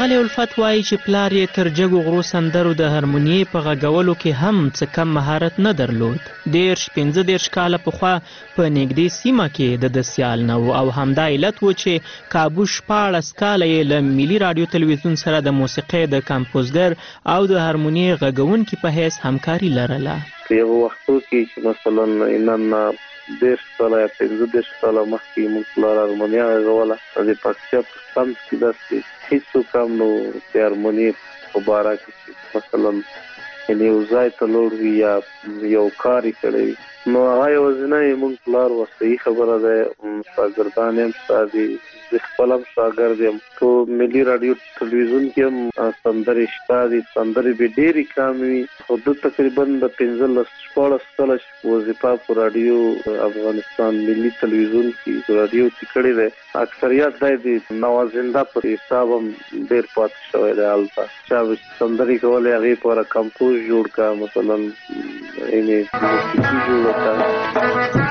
ښاغلی الفت وایي چې پلار یې تر جګو غرو سندرو د هارمونیې په غږولو کې هم څه کم مهارت نه درلود. دېرش پنځه دېرش کاله پخوا په نږدې سیمه کې د ده سیال نه و او همدا علت و چې کابو شپاړس کاله یې له ملي راډیو تلویزیون سره د موسیقۍ د کمپوزګر او د هارمونیې غږونکي په حیث همکاري لرله. په یو وختو کې چې مثلا نن دېرش کاله یا پنځه دېرش کاله مخکې موږ پلار هارمونیا غږوله، د پکتیا په سمت کې داسې هېڅوک هم نو د هارمونیې په باره کې چې مثلا یعنې یو ځای ته لوړ وي یا یو کار یې کړی وي، نو هغه یوازینی موږ پلار وه. صحیح خبره ده، شاګردان یم ستا دي، زه خپل هم شاګرد یم. په ملي راډیو تلویزیون کې هم سندرې شته دي، سندرې به ډېرې کم وي، خو ده تقریبا د پنځلس شپاړس کاله وظیفه په راډیو افغانستان ملي تلویزیون کې راډیو کې کړې ده. اکثریت دی د نوازنده په حساب هم ډېر پاتې شوی دی. هلته چا به سندرې کولې هغې لپاره کمپوز جوړ کړه، مثلا یعنې موسیقي جوړه کړه.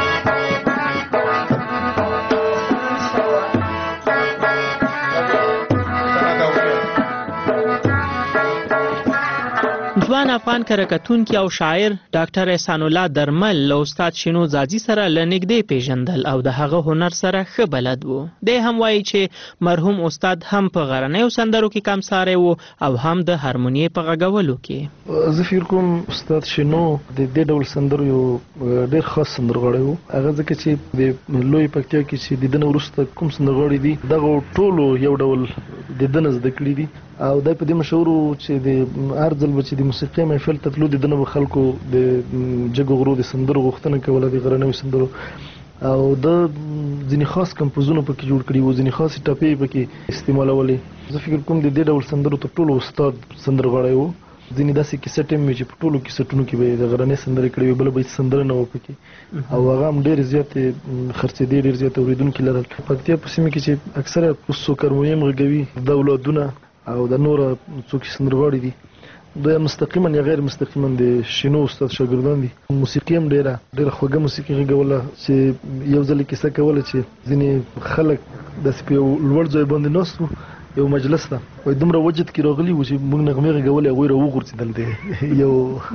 ځوان افغان کرکټونکي او شاعر ډاکټر احسان الله درمل له استاد شینو زاځي سره له نږدې پیژندل او د هغه هنر سره ښه بلد و. دی هم وایي چې مرحوم استاد هم په غرنیو سندرو کې کمساری و او هم د هارمونیې په غږولو کې. زه فکر کوم استاد شینو د دې ډول سندرو یو ډېر خاص سندرغاړی و. هغه ځکه چې د لوی پکتیا کې چې د ده نه وروسته کوم سندرغاړي دي دغه ټولو یو ډول د ده نه زده کړي دي او دی په دې مشهور و چې د هر ځل به چې د موسیقۍ محفل ته تلو د ده نه به خلکو د جګو غرو د سندرو غوښتنه کوله، د غرنیو سندرو، او د ځینې خاص کمپوزونه پکې جوړ کړي وو، ځینې خاصې ټپې پکې استعمالولې. زه فکر کوم د دې ډول سندرو تر ټولو استاد سندرغاړی و. ځینې داسې کیسټ هم وي چې په ټولو کیسټونو کې به یې د غرنۍ سندرې کړې وي، بله به هېڅ سندره نه وه پکې، او هغه هم ډېرې زیاتې خرڅېدې، ډېر زیات اورېدونکي لرل. پکتیا په سیمه کې چې اکثره څوک هارمونیم غږوي، د اولادونه او د نوره څوک چې سندرغاړي دي دوی مستقیما یا غیر مستقیما د شینو استاد شاګردان دي. موسیقي هم ډېره ډېره خوږه موسیقي غږوله چې یو ځل یې کیسه کوله چې ځینې خلک داسې په یو لوړ ځای باندې ناست وو، یو مجلس ته وایي دومره وجد کې راغلي وو چې موږ نغمې غږولې، هغوی را وغورځېدل د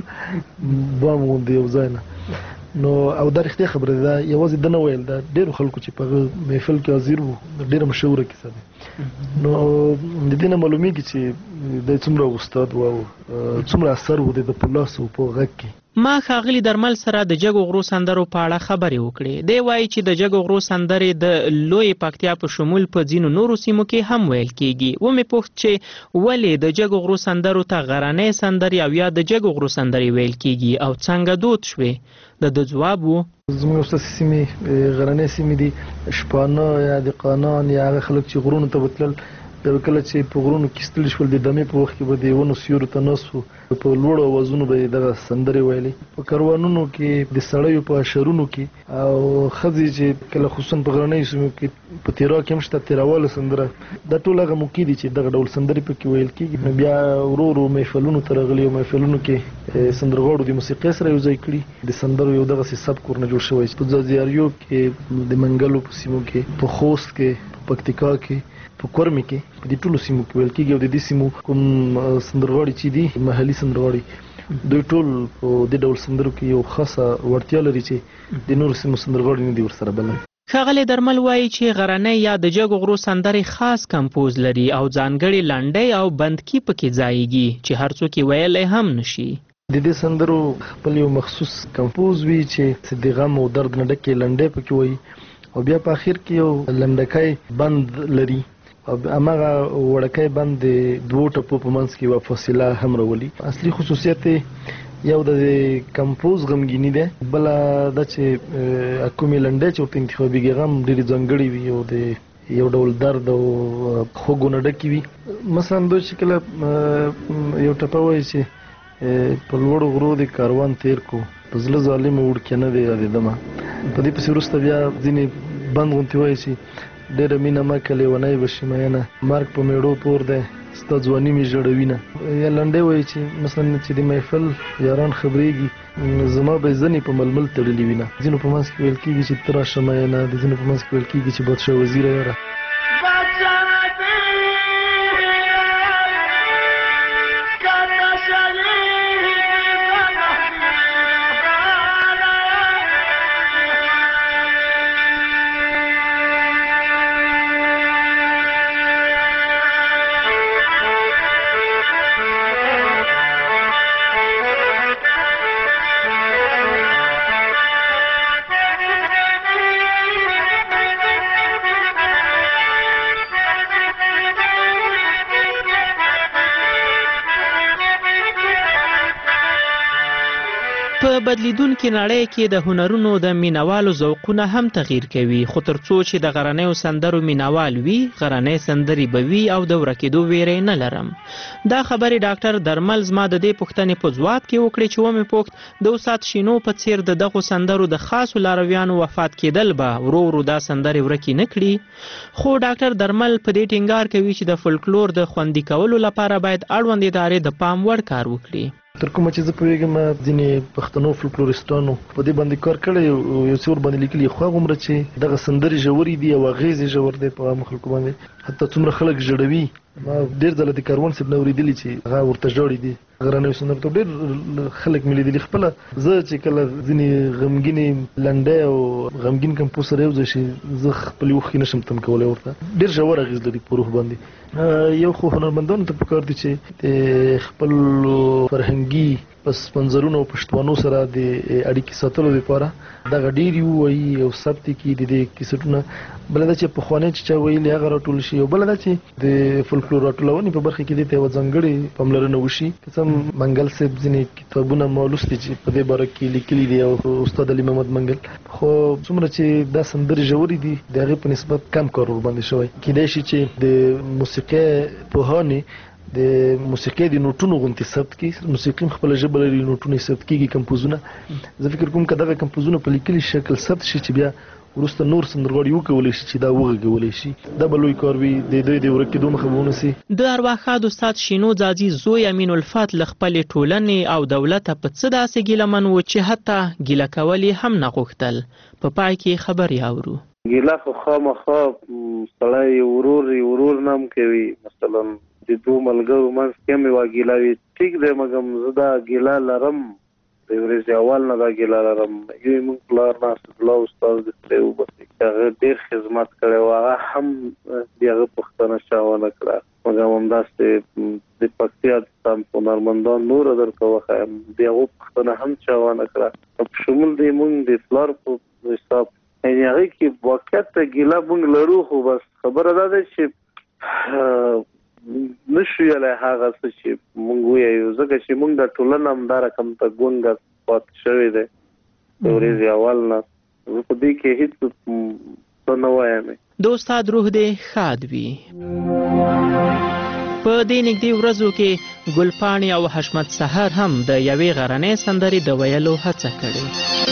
یو بام غوندې یو ځای نه. نو او دا رښتیا خبره ده، یوازې ده نه ویل، دا ډېرو خلکو چې په هغه محفل کې حاضر وو ډېره مشهوره کیسه ده. نو د دې نه معلومیږي چې دی څومره استاد و او څومره اثر و د په لاس او په غږ کې. ما ښاغلي درمل سره د جګو غرو سندرو په اړه خبرې وکړې. دی وایي چې د جګو غرو سندرې د لوی پکتیا په شمول په ځینو نورو سیمو کې هم ویل کیږي. ومې پوښت چې ولې د جګو غرو سندرو ته غرنۍ سندرې او یا د جګو غرو سندرې ویل کیږي او څنګه دود شوې؟ د ده ځواب و زموږ ستاسې سیمې غرنۍ سیمې دي، شپانه یا د قانان یا هغه خلک چې غرونو ته به تلل، بیا کله چې په غرونو کې ستړي شول د دمې په وخت کې به د ونو سیورو ته ناست وو، په لوړو اوازونو به یې دغه سندرې ویلې. په کاروانونو کې د سړیو په اشرونو کې او ښځې چې کله خصوصا په غرنیو سیمو کې په تیرا کې هم شته تیراواله سندره، دا ټول هغه موقع دي چې دغه ډول سندرې پکې ویل کېږي. بیا ورو ورو محفلونو ته راغلي او محفلونو کې سندرغاړو د موسیقۍ سره یو ځای کړي، د سندرو یو دغسې سبک ورنه جوړ شوی. په ځاځیاریو کې، د منګلو په سیمو کې، په خوست کې، په پکتیکا کې، په کورمې کې، په دې ټولو سیمو کې ویل کېږي. او د دې سیمو کوم سندرغاړي چې دي محلي سندرغاړي، دوی ټول په دې ډول سندرو کې یو خاصه وړتیا لري چې د نورو سیمو سندرغاړي نه دي ورسره بلد. ښاغلی درمل وایي چې غرنۍ یا د جګو غرو سندرې خاص کمپوز لري او ځانګړې لنډۍ او بندکي پکې ځایږي چې هر څوک یې ویلی هم نشي. د دې سندرو خپل یو مخصوص کمپوز وي چې د غم او درد نه ډکې لنډۍ پکې وایي، او بیا په اخر کې یو لنډکی بند لري، او هماغه وړکی بند د دوو ټپو په منځ کې یوه فاصله هم راولي. اصلي خصوصیت یو د کمپوز غمګیني دی، بله دا چې کومې لنډۍ چې ورته انتخابېږي هغه هم ډېرې ځانګړې وي او د یو ډول درد او خوږو نه ډکې وي. مثلا دوی چې کله یو ټپه وایي چې په لوړو غرو د کاروان تیر کو، په زړه ظالمه وړکې نه دی یادېدمه. په دې پسې وروسته بیا ځینې بند غوندې وایي چې ډېره مینه مه که لیونی به شي مینه، مرګ په میړو پور دی ستا ځواني مې ژړوینه. یا لنډۍ وایي چې مثلا چې د محفل یاران خبرېږي زما به ځنې په ململ تړلي وینه. ځینو په منځ کې ویل کېږي چې ته راشه مینه، د ځینو په منځ کې ویل کېږي چې بادشاه وزیره یاره. په بدلیدونکې نړۍ کې د هنرونو د مینوالو ذوقونه هم تغییر کوي، خو تر څو چې د غرنیو سندرو مینوال وي، غرنۍ سندرې به وي او د ورکېدو ویرې نه لرم. دا خبرې ډاکټر درمل زما د دې پوښتنې په ځواب کې وکړې چې ومې پوښت د استاد شینو په څیر د دغو سندرو د خاصو لارویانو وفات کېدل به ورو ورو دا سندرې ورکې نه کړي. خو ډاکټر درمل په دې ټینګار کوي چې د فولکلور د خوندي کولو لپاره باید اړوند ادارې د پام وړ کار وکړي. تر کومه چې زه پوهېږم ځینې پښتنو فولکلوریسټانو په دې باندې کار کړی او یو څه ورباندې لیکلي، خو هغومره چې دغه سندرې ژورې دي او اغېز یې ژور دی په عامو خلکو باندې، حتی څومره خلک ژړوي. ما ډېر ځله د کاروان صاحب نه اورېدلي چې هغه ورته ژاړي دي غرنیو سندرو ته. ډېر خلک مې لیدلي. خپله زه چې کله ځینې غمګینې لنډۍ او غمګین کمپوز سره یو ځای شي، زه خپلې اوښکې نشم تم کولی. ورته ډېر ژور اغېز لري په روح باندې. یو خو هنرمندانو ته پکار دي چې د خپلو فرهنګي پس منظرونو او پشتوانو سره د اړیکې ساتلو لپاره دغه ډېر ووایي او ثبت کړي د دې کیسټونه. بله دا چې پخوانی چې چا ویلي هغه راټول شي، او بله دا چې د فولکلور راټولونې په برخه کې دې ته یوه ځانګړې پاملرنه وشي. که څه هم منګل صاحب ځینې کتابونه ما لوستي چې په دې باره کې لیکلي دي، او استاد علي محمد منګل، خو څومره چې دا سندرې ژورې دي د هغې په نسبت کم کار ورباندې شوی. کیدای شي چې د موسیقۍ پوهانې د موسیقۍ د نوټونو غوندې ثبت کړي. موسیقي هم خپله ژبه لري، نوټونه یې ثبت کېږي، کمپوزونه. زه فکر کوم که دغه کمپوزونه په لیکلي شکل ثبت شي، چې بیا وروسته نور سندرغاړي وکولی شي چې دا وغږولی شي، دا به لوی کار وي، د دوی د ورکېدو مخه به ونیسي. د ارواښاد استاد شینو ځاځي زوی امین الفت له خپلې ټولنې او دولته په څه داسې ګیلمن و چې حتی ګیله کول یې هم نه غوښتل. په پای کې خبرې اورو. ګیله خو خامخا سړی ورور ورور نه هم کوي. مثلا د دوه ملګرو منځ کې هم یوه ګیله وي، ټیک دی، مګم زه دا ګیله لرم، د ورځې اول نه دا ګیله لرم. یو زموږ پلار ناصرالله استاد د خدای وبخښي، هغه ډېر خدمت کړی و، هغه هم د هغه پوښتنه چا ونه کړه. مګم همداسې د پکتیا د هنرمندان نور درته وښایم، د هغو پوښتنه هم چا ونه کړه. په شمول د موږ د پلار په حساب یعنې هغې کې واقعیت ته ګیله موږ لرو، خو بس خبره دا ده چې نشو ویلی هغه څه چې موږ ووایو، ځکه چې موږ د ټولنه همدا رقم ته ګونګه پاتې شوی دی د ورځې اول نه. زه په دې کې هېڅ څه نه وایم. د استاد روح دې ښاد وي. په دې نږدې ورځو کې ګلپاڼې او حشمت سحر هم د یوې غرنۍ سندرې د ویلو هڅه کړې.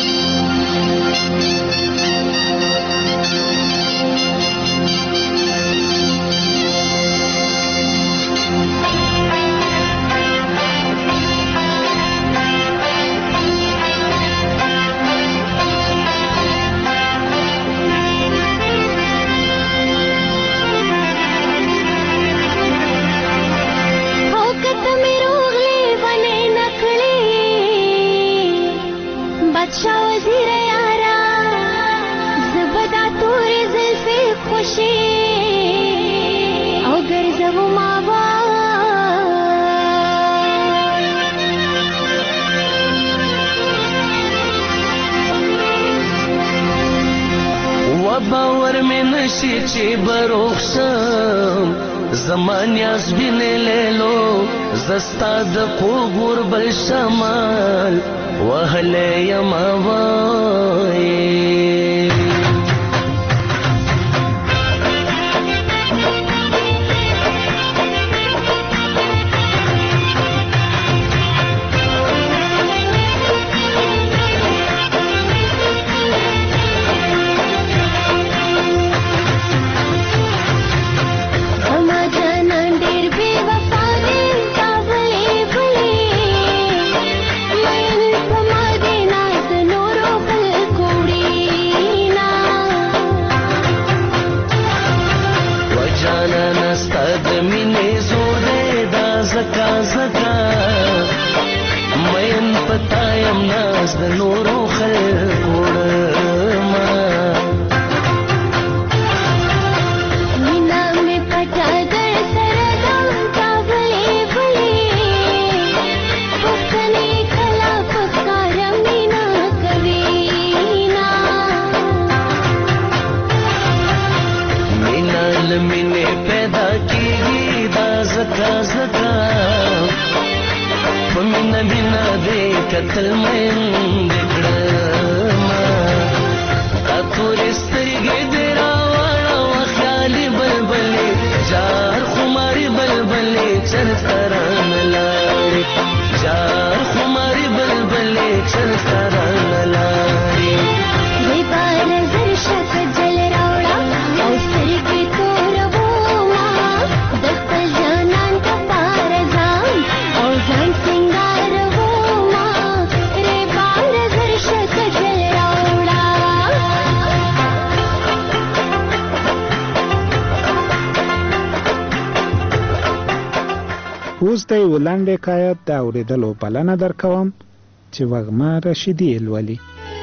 باور میں نشی چی بروخشم زمان یاز بینی لیلو زستا دقو گربل شمال وحلی یماوائی کتل مین دکړم تا تورې سترګې دې راوړه و خیالي بلبلې جار خماري بلبلې چرته رانه لاړې جار خماري بلبلې چرته رانه لاړې وی بار زر شک جل راوړه او سترګې توربوما د خپل جانان کپاره ځان او ځان سنگار ووما ری بار زر شک جل راوړه اوس د یو لنډ حکایت د اورېدلو بلنه درکوم چې وږمه رشیدي یې لولي.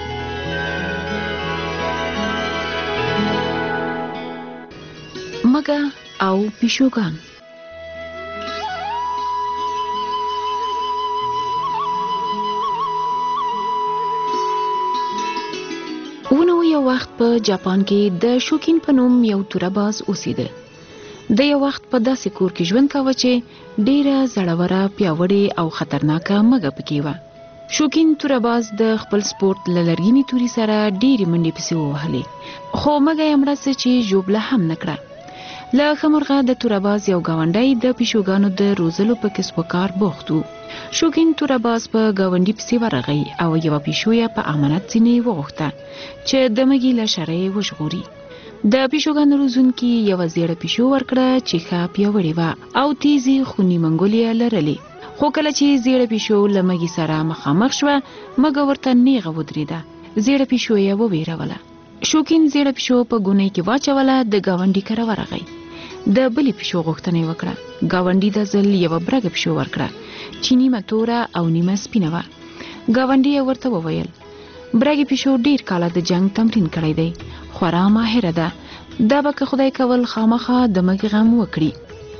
مګه او پیشوګان. ونو یو وخت په جاپان کې د شوکین په نوم یو تورباز اوسېده. د یو وخت په داسې کور کې ژوند کاوه چې ډیره زړوره، پیاوړې او خطرناکه مګه پکې وه. شوکین تورباز د خپل سپورت له لرګینې تورې سره ډیرې منډې پسې ووهلې، خو مګه یې مړه څه چې ژوبله هم نه کړه. له ښه مرغه د تورباز یو ګاونډی د پیشوګانو د روزلو په کسب و کار بوخت و. شوکین تورباز په ګاونډي پسې ورغی او یوه پیشو یې په امانت ځینې وغوښته چې د مګي له شره یې وژغوري. د پیشوګانو روزونکي یوه زیړه پیشو ورکړه چې ښه پیاوړې وه او تیزې خوني منګولې یې لرلې. خو کله چې زیړه پیشو له مګي سره مخامخ شوه، مګه ورته نیغه ودرېده. زیړه پیشو یې وویروله. شوکین زیړه پیشو په ګونۍ کې واچوله، د ګاونډي کره ورغی. د بلې پیشو غوښتنه یې وکړه. ګاونډي د ځل یوه برګه پیشو ورکړه چې نیمه توره او نیمه سپینه وه. ګاونډي یې ورته وویل برګې پیشو ډیر کاله د جنگ تمرین کړی دی، خورا ماهره ده، دا به که خدای کول خامخا د مګي غم وکړي.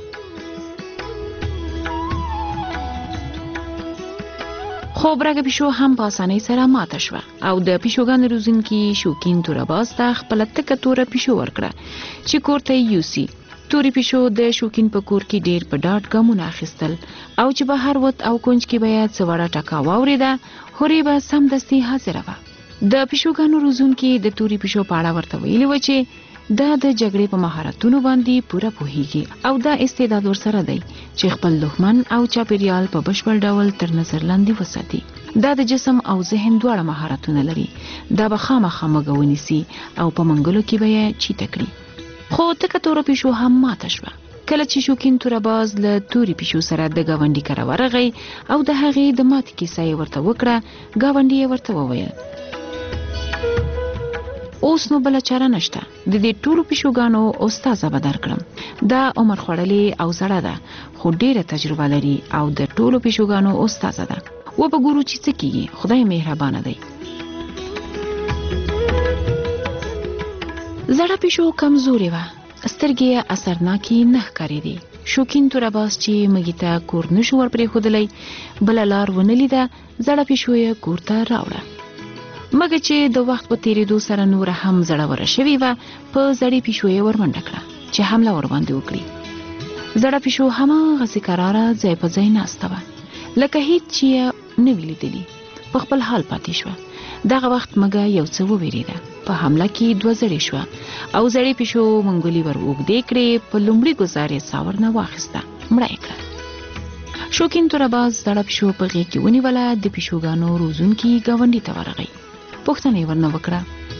خو برګه پیشو هم په اسانۍ سره ماته شوه او د پیشوګانو روزونکي شوکین تورباز ته خپله تکه توره پیشو ورکړه چې کور ته یې یوسي. تورې پیشو د شوکین په کور کې ډیر په ډاډ ګامونه اخیستل او چې بهر وت او کونج کې به یې څه وړه ټکا واورېده، هورې به سمدستي حاضره وه. د پیشوګانو روزونکي د تورې پیشو په اړه ورته ویلي و چې دا د جګړې په مهارتونو باندې پوره پوهیږي او دا استعداد ورسره دی چې خپل دښمن او چاپیریال په بشپړ ډول تر نظر لاندې وساتي. دا د جسم او ذهن دواړه مهارتونه لري. دا به خامخا مګه ونیسي او په منګلو کې به یې چیته کړي. خو تکه توره پیشو هم ماته شوه. کله چې شوکین تورباز له تورې پیشو سره د ګاونډي کره ورغی او د هغې د ماتې کیسه یې ورته وکړه، ګاونډي یې ورته وویل اوس نو بله چاره نشته، د دې ټولو پیشوګانو استازه به درکړم. دا عمر خوړلې او زړه ده خو ډیره تجربه لري او د ټولو پیشوګانو استازه ده. و به ګورو چې څه کیږي، خدای مهربانه دی. زړه پیشو کمزورې وه، سترګې یې اثرناکې نه ښکارېدې. شوکین تورباز چې مګي ته کور نشو ور پرېښودلی، بله لار ونه لیده، زړه پیشو یې کور ته راوړه. مګه چې د وخت په تیریدو سره نوره هم زړوره شوې وه، په زړې پیشو یې ورمنډه کړه چې حمله ورباندې وکړي. زړه پیشو هماغسې کراره ځای په ځای ناسته وه لکه هیڅ چې یې نه وي لیدلي. په خپل حال پاتې شوه. دغه وخت مګه یو څه وویرېده. په حمله کې دوه زړې شوه او زړې پیشو منګولې ور اوږدې کړې، په لومړي ګزار یې ساور نه واخیسته، مړه یې کړه. شوکین تورباز زړه پیشو په غېږ کې ونیوله، د پیشوګانو روزونکي ګاونډي ته ورغی. پوښتنه یې ورنه وکړه.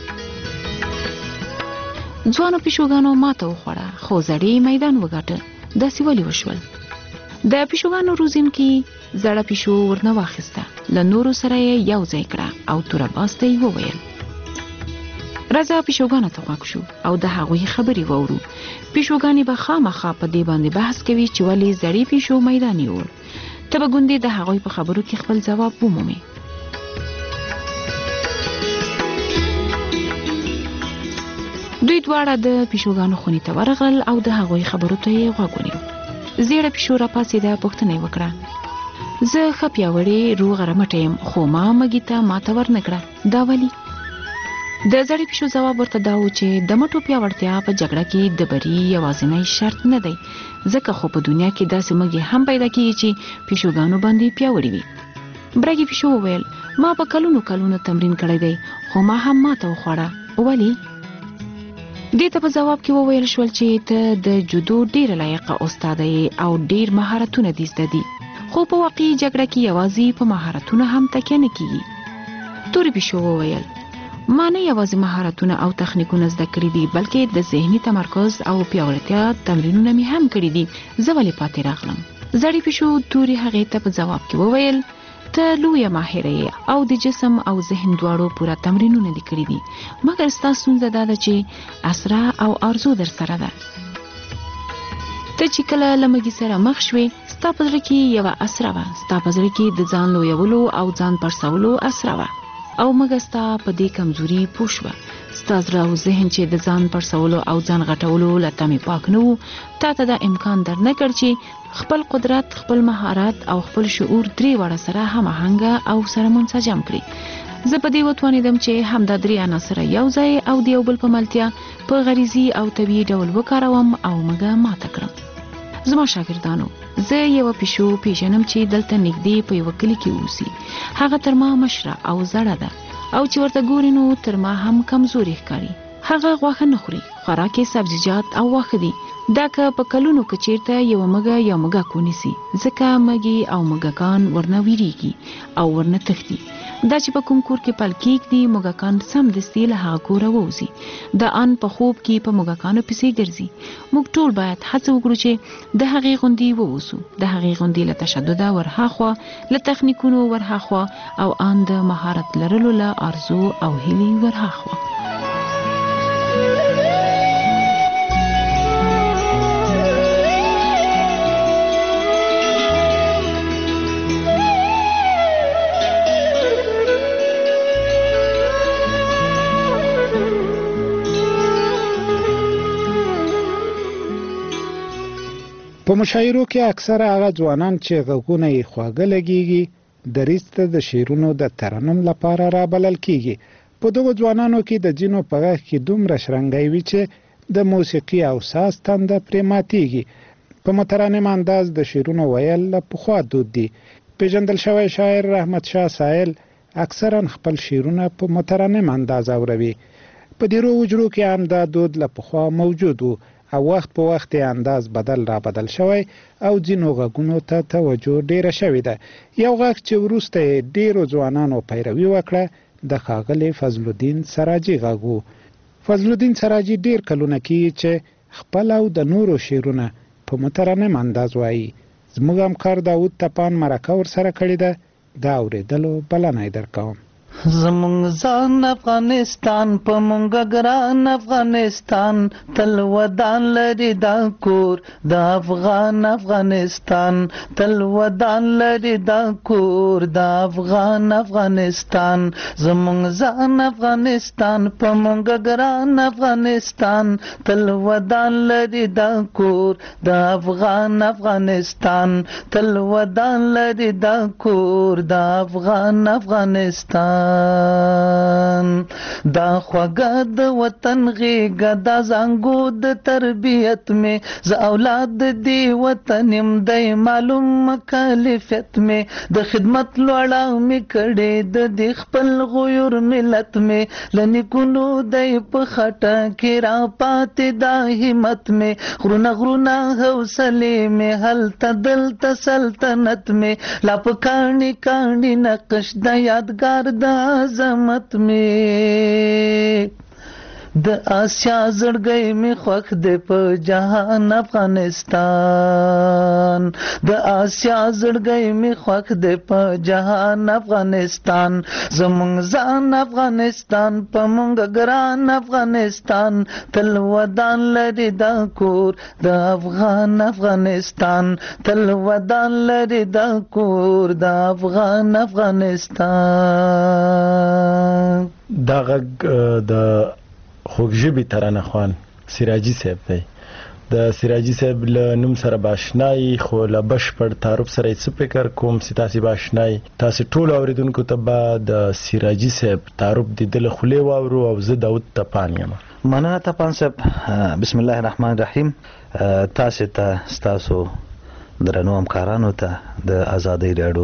ځوانو پیشوګانو ماته وخوړه خو زړې میدان وګاټه، داسې ولې وشول؟ د پیشوګانو روزونکي زړه پیشو ورنه واخیسته، له نورو سره یې یو ځای کړه او تورباز ته یې وویل راځه پیشوګانو ته غوږ شو او د هغوی خبرې واورو. پیشوګانې به خامخا په دې باندې بحث کوي چې ولې زړې پیشو میدان یوړ. ته به ګوندې د هغوی په خبرو کې خپل ځواب ومومې. دوی دواړه د پیشوګانو خونې ته ورغلل او د هغوی خبرو ته یې غوږ ونیو. زیړه پیشو راپاڅېده، پوښتنه یې وکړه زه ښه پیاوړې روغه رمټه یم خو ما مګي ته ماته ورنه کړه، دا ولې؟ د زړې پیشو ځواب ورته دا و چې د مټو پیاوړتیا په جګړه کې د بري یوازینی شرط نه دی، ځکه خو په دنیا کې داسې مګي هم پیدا کیږي چې پیشوګانو باندې پیاوړي وي. برګي پیشو وویل ما په کلونو کلونو تمرین کړی دی خو ما هم ماته وخوړه ولی دې ته په جواب کې وویل شول چې ته د جودو ډیر لایقه استاد یې او ډیر مهارتونه دې زده دي خو په واقعي جګړه کې یوازې په مهارتونو هم تکیه نه کیږي تورې پیشو وویل ما نه یوازې مهارتونه او تخنیکونه زده کړي دي بلکې د ذهني تمرکز او پیاوړتیا تمرینونه مې هم کړي دي زه ولې پاتې راغلم زړې پیشو تورې هغې ته په جواب کې وویل ته لویه ماهره یې او د جسم او ذهن دواړو پوره تمرینونه دې کړي دي مګر ستا ستونزه دا ده چې اسره او ارزو در سره ده ته چې کله له مږي سره مخ شوې ستا په زړه کې یوه اسره وه ستا په زړه کې د ځان لویولو او ځان پړسولو اسره وه او مګر ستا په دې کمزوري پوه شوه ستا زړه او ذهن چې د ځان پړسولو او ځان غټولو له تمې پاک نه وو تا ته دا امکان در نه کړ چې خپل قدرت خپل مهارت او خپل شعور درې واړه سره هماهنګه او سره منسجم کړي زه په دې وتوانېدم چې همدا درې عناصر یو ځای او د یو بل په ملتیا په غریزي او طبیعي ډول وکاروم او مګه ماته کړم زما شاګردانو زه یوه پیشو پیژنم چې دلته نږدې په یوه کلي کې اوسي هغه تر ما مشره او زړه ده او چې ورته ګورې نو تر ما هم کمزوري ښکاري هغه غوښه نه خوري خوراک یې سبزیجات او واښه دي دا که په کلونو که چیرته یوه مږه یا مږه کونیسي ځکه مږې او مږکان ورنه ویریږي او ورنه تښتي دا چې په کوم کور کې پل کېږدي مږکان سمدستي له هغه کوره ووځي د ان په خوب کې په مږکانو پسې ګرځي موږ ټول باید هڅه وکړو چې د هغې غوندې ووسو د هغې غوندې له تشدده ورهاخوا له تخنیکونو ورهاخوا او ان د مهارت لرلو له ارزو او هیلې ورهاخوا په مشاعرو کې اکثره هغه ځوانان چې غوږونه یې خواږه لګیږي دریځ ته د شعرونو د ترنم لپاره رابلل کیږي په دغو ځوانانو کې د ځینو په غږ کې دومره شرنګی وي چې د موسیقي او ساز تنده پرې ماتیږي په مترنم انداز د شعرونو ویل له پخوا دود دي پیژندل شوی شاعر رحمت شاه سایل اکثرا خپل شعرونه په مترنم انداز اوروي په ډیرو وجرو کې هم دا دود له پخوا موجود و او وخت په وخت انداز بدل را بدل شوی او ځینو غږونو ته توجه ډیره شوې ده یو غږ چې وروسته ډیرو ځوانانو پیروي وکړه د ښاغلي فضل الدین سراجي غږ و فضل الدین سراجي ډیر کلونه کېږي چې خپل او د نورو شعرونه په مترنم انداز وایي زموږ همکار داود تپان مرکه ورسره کړې ده دا اورېدلو بلنه یې درکوم زمونږ ځان افغانستان په مونږ ګران افغانستان تل ودان لري دا کور د افغان افغانستان تل ودان لري دا کور د افغان افغانستان زمونږ ځان افغانستان په مونږ ګران افغانستان تل ودان لري دا کور د افغان افغانستان تل ودان لري دا کور د افغان افغانستان دا خوږه د وطن غېږه دا زانګو د تربیت مې زه اولاد دی وطن یم دی معلوم مکلفیت مې د خدمت لوړه مې کړې د دې خپل غیور ملت مې له نیکونو دی په خټه کې را پاتې دا همت مې غرونه غرونه حوصلې مې هلته دلته سلطنت مې لا په کاڼي کاڼي نقش د یادګار د عظمت میں د آسیا زړګی می خوښ دی په جهان افغانستان د آسیا زړګی می خوښ دی په جهان افغانستان زمونږ ځان افغانستان په مونږ ګران افغانستان تل ودان لري دا کور د افغان افغانستان تل ودان لري دا کور د افغان افغانستان دا غږ د خوږژبې ترانه خوان سراجي صاحب دی د سراجي صاحب له نوم سره باشنای خو له بشپړ تعارف سره یې څه فکر کوم چې تاسې باشنای تاسې ټولو اورېدونکو ته به د سراجي صاحب تعارف د ده له خولې واورو او زه داود تپان یم مننه تپان صاحب بسم الله الرحمن الرحیم تاسې ته ستاسو درنو همکارانو ته د ازادۍ راډیو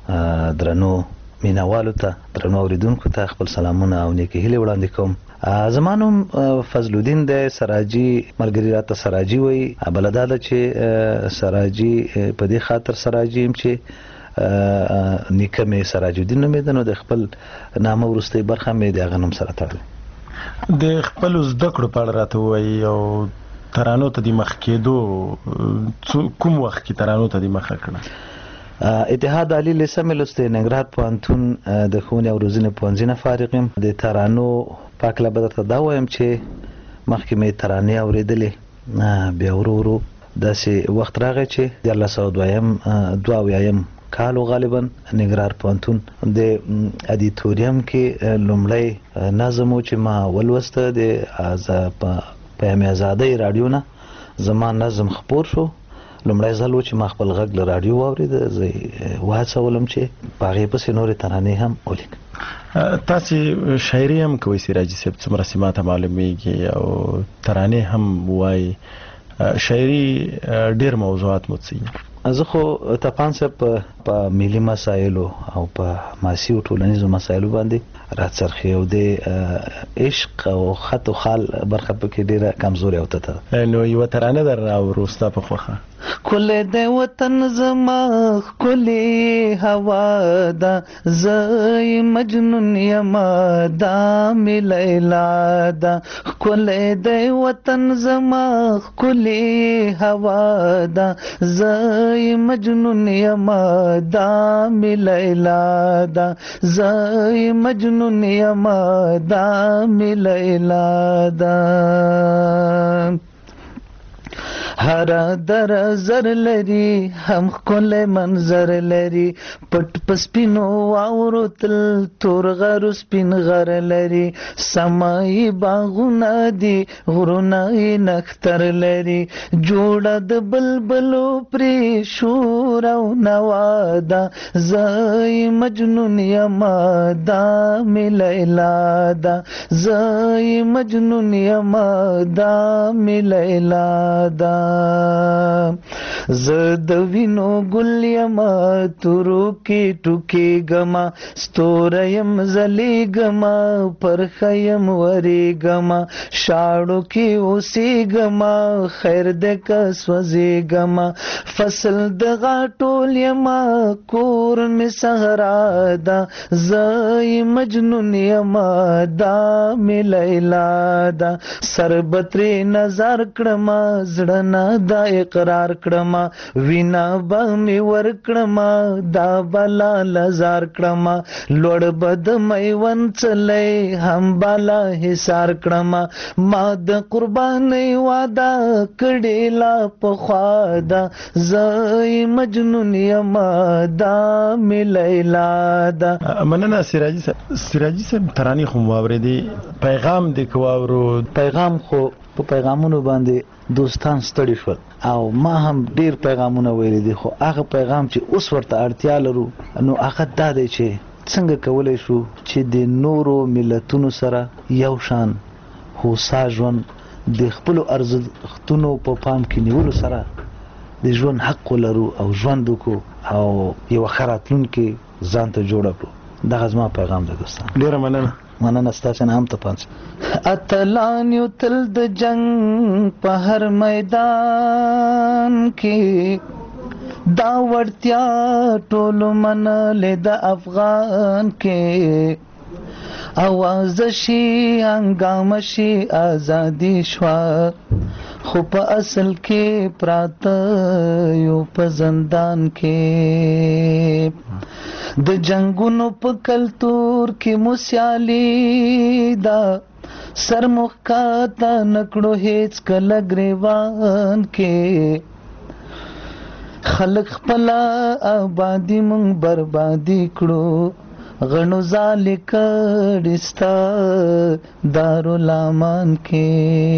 درنو مینوالو ته درنو اوریدونکو ته خپل سلامونه او نیکی هیلې وړاندې کوم. زمانوم فضل الدین د سراجي ملګری راته سراجي وای بلدا ده چې سراجي په دې خاطر سراجي هم چې نیکه مې سراج الدین نومېده نو د خپل نامه وروستۍ برخه مې د هغه نوم سره تړلې. د خپلو زده کړو په اړه راته ووایي او ترانو ته د مخ کېدو کوم وخت کې ترانو ته د مخه کړه؟ اتحاد عالی لیسه مې لوستی، ننګرهار پوهنتون د ښوونې او روزنې پوهنځي نه فارغ یم. د ترانو پاکله به درته دا وایم چې مخکې مې ترانې اورېدلې، بیا ورو ورو داسې وخت راغی چې دیارلس سوه دویم دوه اویایم کال غالبا ننګرهار پوهنتون د ادیتوریم کې لومړی نظم و چې ما ولوسته د پیام ازادۍ راډیو نه زما نظم خپور شو. لومړی ځل و چې ما خپل غږ له راډیو واورېده، زه وهڅولم چې په هغې پسې نورې ترانې هم ولیکم. تاسې شاعري هم کوئ سراجي صاحب، څومره چې ماته معلومیږي، او ترانې هم وایي. شاعري ډېر موضوعات مو څه؟ زه خو تپان صاحب په ملي مسایلو او په ماسي او ټولنیزو مسایلو باندې راڅرخي او د عشق او خط او خال برخه پکې ډیره کمزوري او تته. نو یو ترانه در راوروستا په خوخه کل د وطن زما کلی هوا دا زای مجنون یما دا ملیلا دا کل د وطن زما کلی هوا دا زای مجنون یما دا ملیلا دا زای مجنون یما دا ملیلا دا هر در زر لري هم کل منظر لري پټ پسپینو واورو تل تور غر سپین غر لري سمای باغونه دي غرونه نختر لري جوړه د بلبلو پری شور او نوادا زای مجنون یما دا ملیلا دا زای مجنون یما دا ملیلا دا زد وینو گل یما تورو کی ټوکی گما ستوریم زلی گما پرخیم وری گما شاړو کی اوسی گما خیر د کس وزی گما فصل د غاټول یما کور می صحرا دا زای مجنون یما دا ملیلا دا سربتری نظر کړما زړه دا اقرار کړما وینا به می ور کړما دا بلا لزار کړما لوړ بد میون چلې هم بالا حصار کړما ما د قرباني واده کړي لا په خوا دا زای مجنون یما دا ملیلا دا. مننه سراجي صاحب. سراجي صاحب ترانې خو واورېدې، پیغام دې کوارو؟ پیغام خو په پیغامونو باندې دوستان ستړي شول او ما هم ډیر پیغامونه ویلي دي، خو هغه پیغام چې اوس ورته اړتیا لرو نو هغه دا دی چې څنګه کولی شو چې د نورو ملتونو سره یو شان هوسا ژوند د خپلو ارزښتونو په پام کې نیولو سره د ژوند حق ولرو او ژوند وکړو او یوه ښه راتلونکې ځان ته جوړه کړو. دغه زما پیغام دی دوستان. ډېره مننه. مننه ستاسو نه هم ته پانس. اتلان یو تل د جنگ په هر میدان کې دا ورتیا ټول منل د افغان کې आवाज شي هنګام شي ازادي شوا خو په اصل کې پراته یو په زندان کې د جنگونو په کلتور کې موسیالي دا سر مخکاته نکړو هیڅ کله گریوان کې خلق خپل آبادی مونږ بربادي کړو غنو ذالک دستا دارولامان کې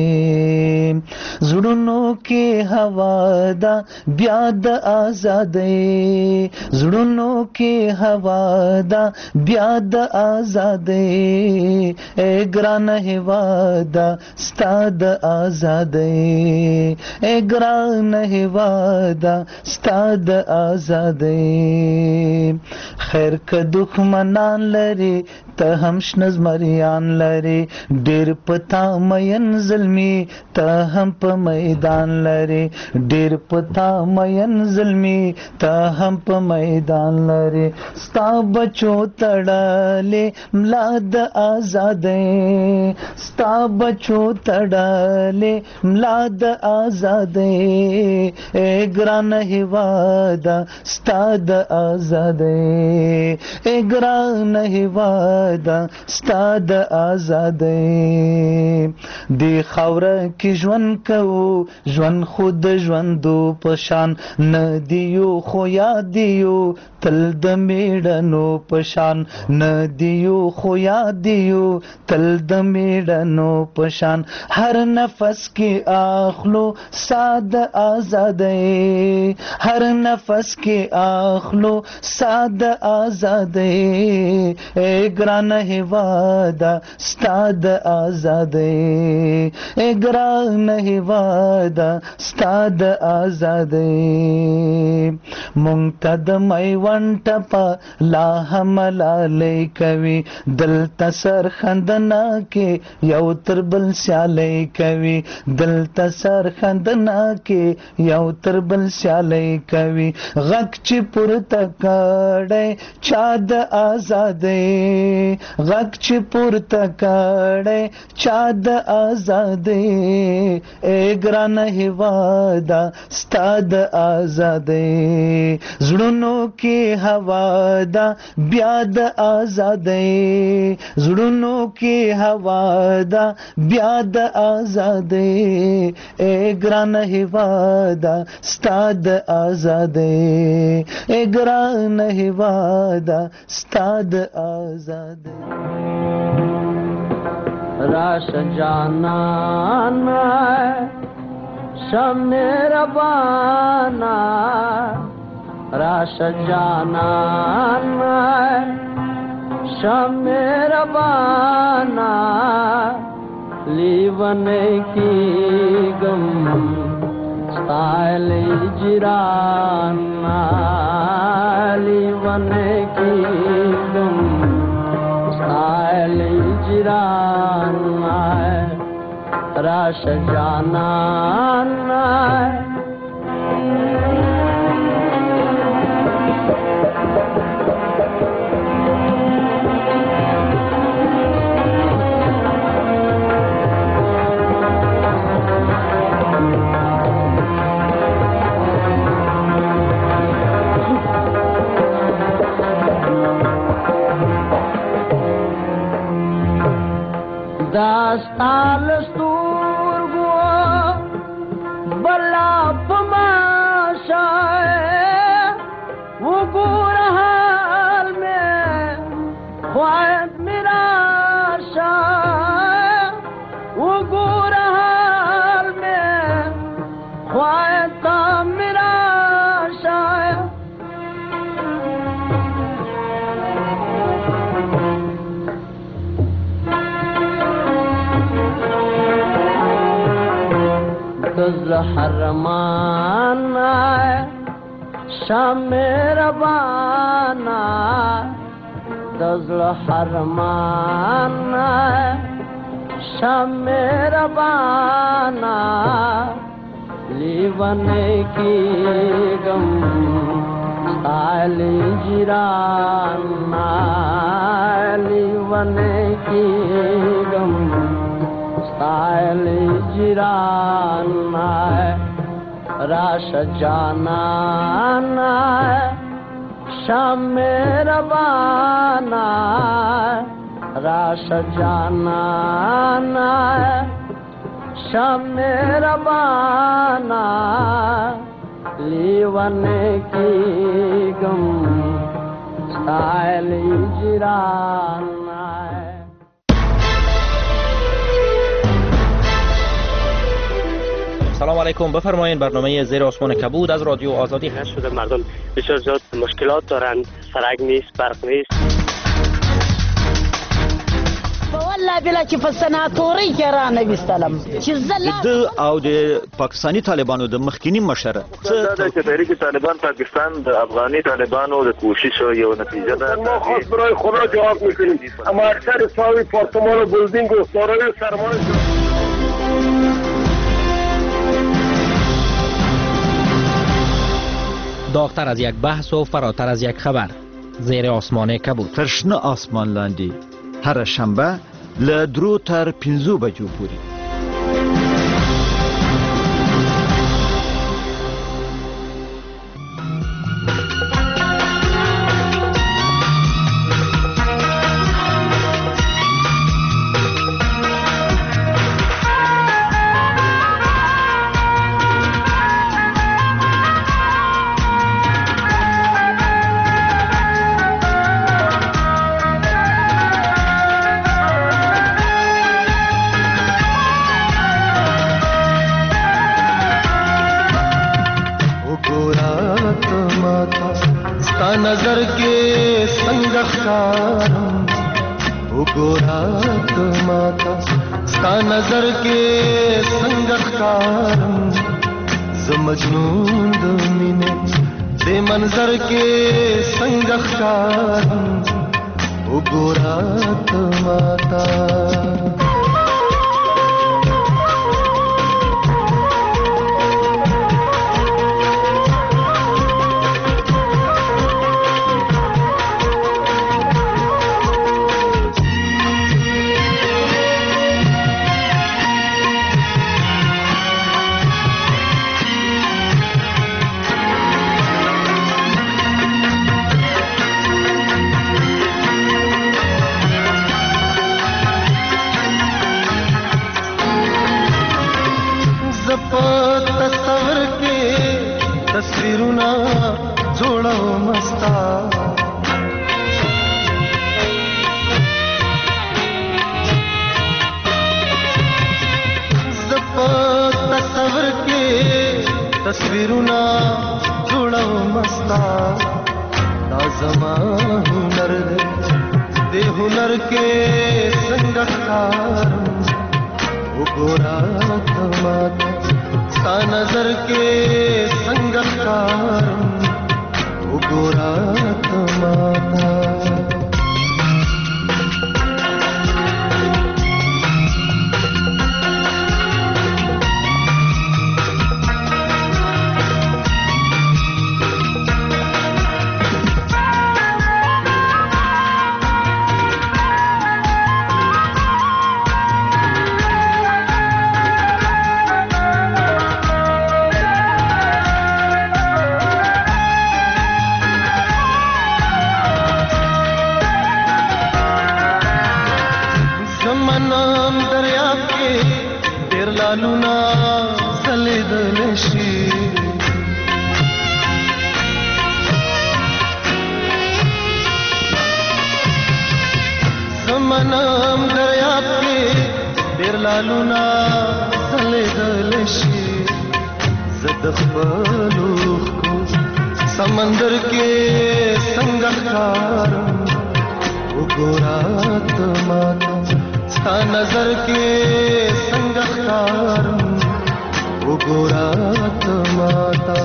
زړونو کې هوا دا بیا د آزادۍ زړونو کې هوا دا بیا د آزادۍ اے ګران هوا دا ستا د آزادۍ اے ګران هوا دا ستا د آزادۍ خیر که دښمنان لري ته هم شنه زمریان لري ډېر پتا مین ظلمي ته هم په میدان لري ډېر پتا مین ظلمي ته هم په میدان لري ستا بچو تړلې ملا د آزادۍ ستا بچو تړلې ملا د آزادۍ اے ګران هیواده ستا د آزادۍ اے ګران هیواده ستا د آزادۍ دی خاوره کې ژوند کوو ژوند خود ژوندو پشان نه دیو خو یاد دیو تل د میړنو پشان نه دیو خو یاد دیو تل د میړنو پشان هر نفس کې اخلو ساد آزادۍ هر نفس کې اخلو ساد آزادۍ اے ګران هیواده ستا د آزادۍ اے ګران هیواده ستا د آزادۍ مونږ ته د میوند ټپه لا هم لالی کوي دلته سرخندنه کې یو تر بل سیالی کوي دلته سرخندنه کې یو تر بل سیالی کوي غږ چې پورته کړی چا د آزادۍ غږ چې پورته کړی چا د آزادۍ اے ګران هیواده ستا د آزادۍ زړونو کې هوا ده بیا د آزادۍ زړونو کې هوا ده بیا د آزادۍ اے ګران هیواده ستا د آزادۍ اے ګران هیواده ستا د آزادۍ راش جانان شم ربانا راش جانان شم ربانا لیون کی گم ستائل جرانا لیون کی گم ستائل جرانا راش جانان داستان ستورګو بلا پماشا وګور حال میں خواہد میرا شاہ وګور حال میں خواہد میرا شاہ دزل حرمانا شام ربانا دزل حرمانا شام ربانا لیون کی گم ستائل جرانا لیون کی گم ستائل جرانا راش جانانا شام ربانا راش جانانا شام ربانا لیون کی گم ستائل جرانا. سلام علیکم، بفرمایید. برنامه زیر آسمان کبود از رادیو آزادی هست. شده مردم بسیار زیاد مشکلات دارند، سرک نیست، برق نیست. والله بلا چې په سناتورۍ کې را نه ویستلم چې زه د او د پاکستاني طالبانو د مخکینی مشر دا د تحریک طالبان پاکستان د افغاني طالبانو د کوشش یو نتیجه ده. ما خواست برای خدا جواب میکنیم اما اکثر ساوی پارتمان بلدینگ و ساروی سرمان داغتر از یک بحث و فراتر از یک خبر. زیر آسمان کبود. ترشنه آسمان لاندې هر شنبه له درو تر پنځو بجو پورې. नजर के संगखारम उगोरात माता स्ता नजर के संगखारम जमजनून दमीने दे मंजर के संगखारम उगोरात माता تصور के तस्वीरुना जोड़ो मस्ता तस्वर के तस्वीरुना जोड़ो मस्ता ताज़मा हुनर दे हुनर के संगखार उगोरात माता सा नजर के संगखार उगोरात माता मनम दरिया के तेर लालूना सलिदलशी मनम दरिया के तेर लालूना सलिदलशी जदफलूख को समंदर के संगखार उगोरात माता सा नजर के संगखार उगोरात माता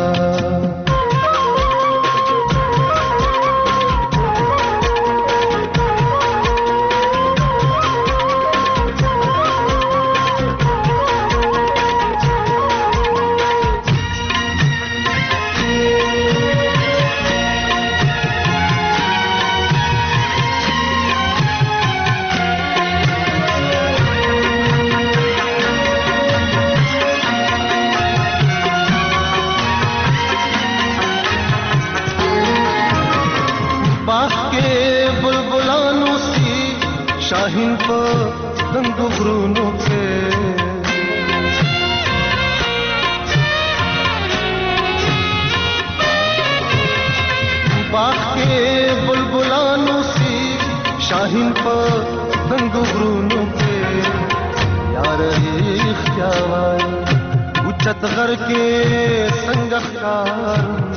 बाह के बुलबुलानों सी शाहीन पर दंग घुरूनों के बाह के बुलबुलानों सी शाहीन पर दंग घुरूनों के यार इख्तियार उच्चत घर के संगखार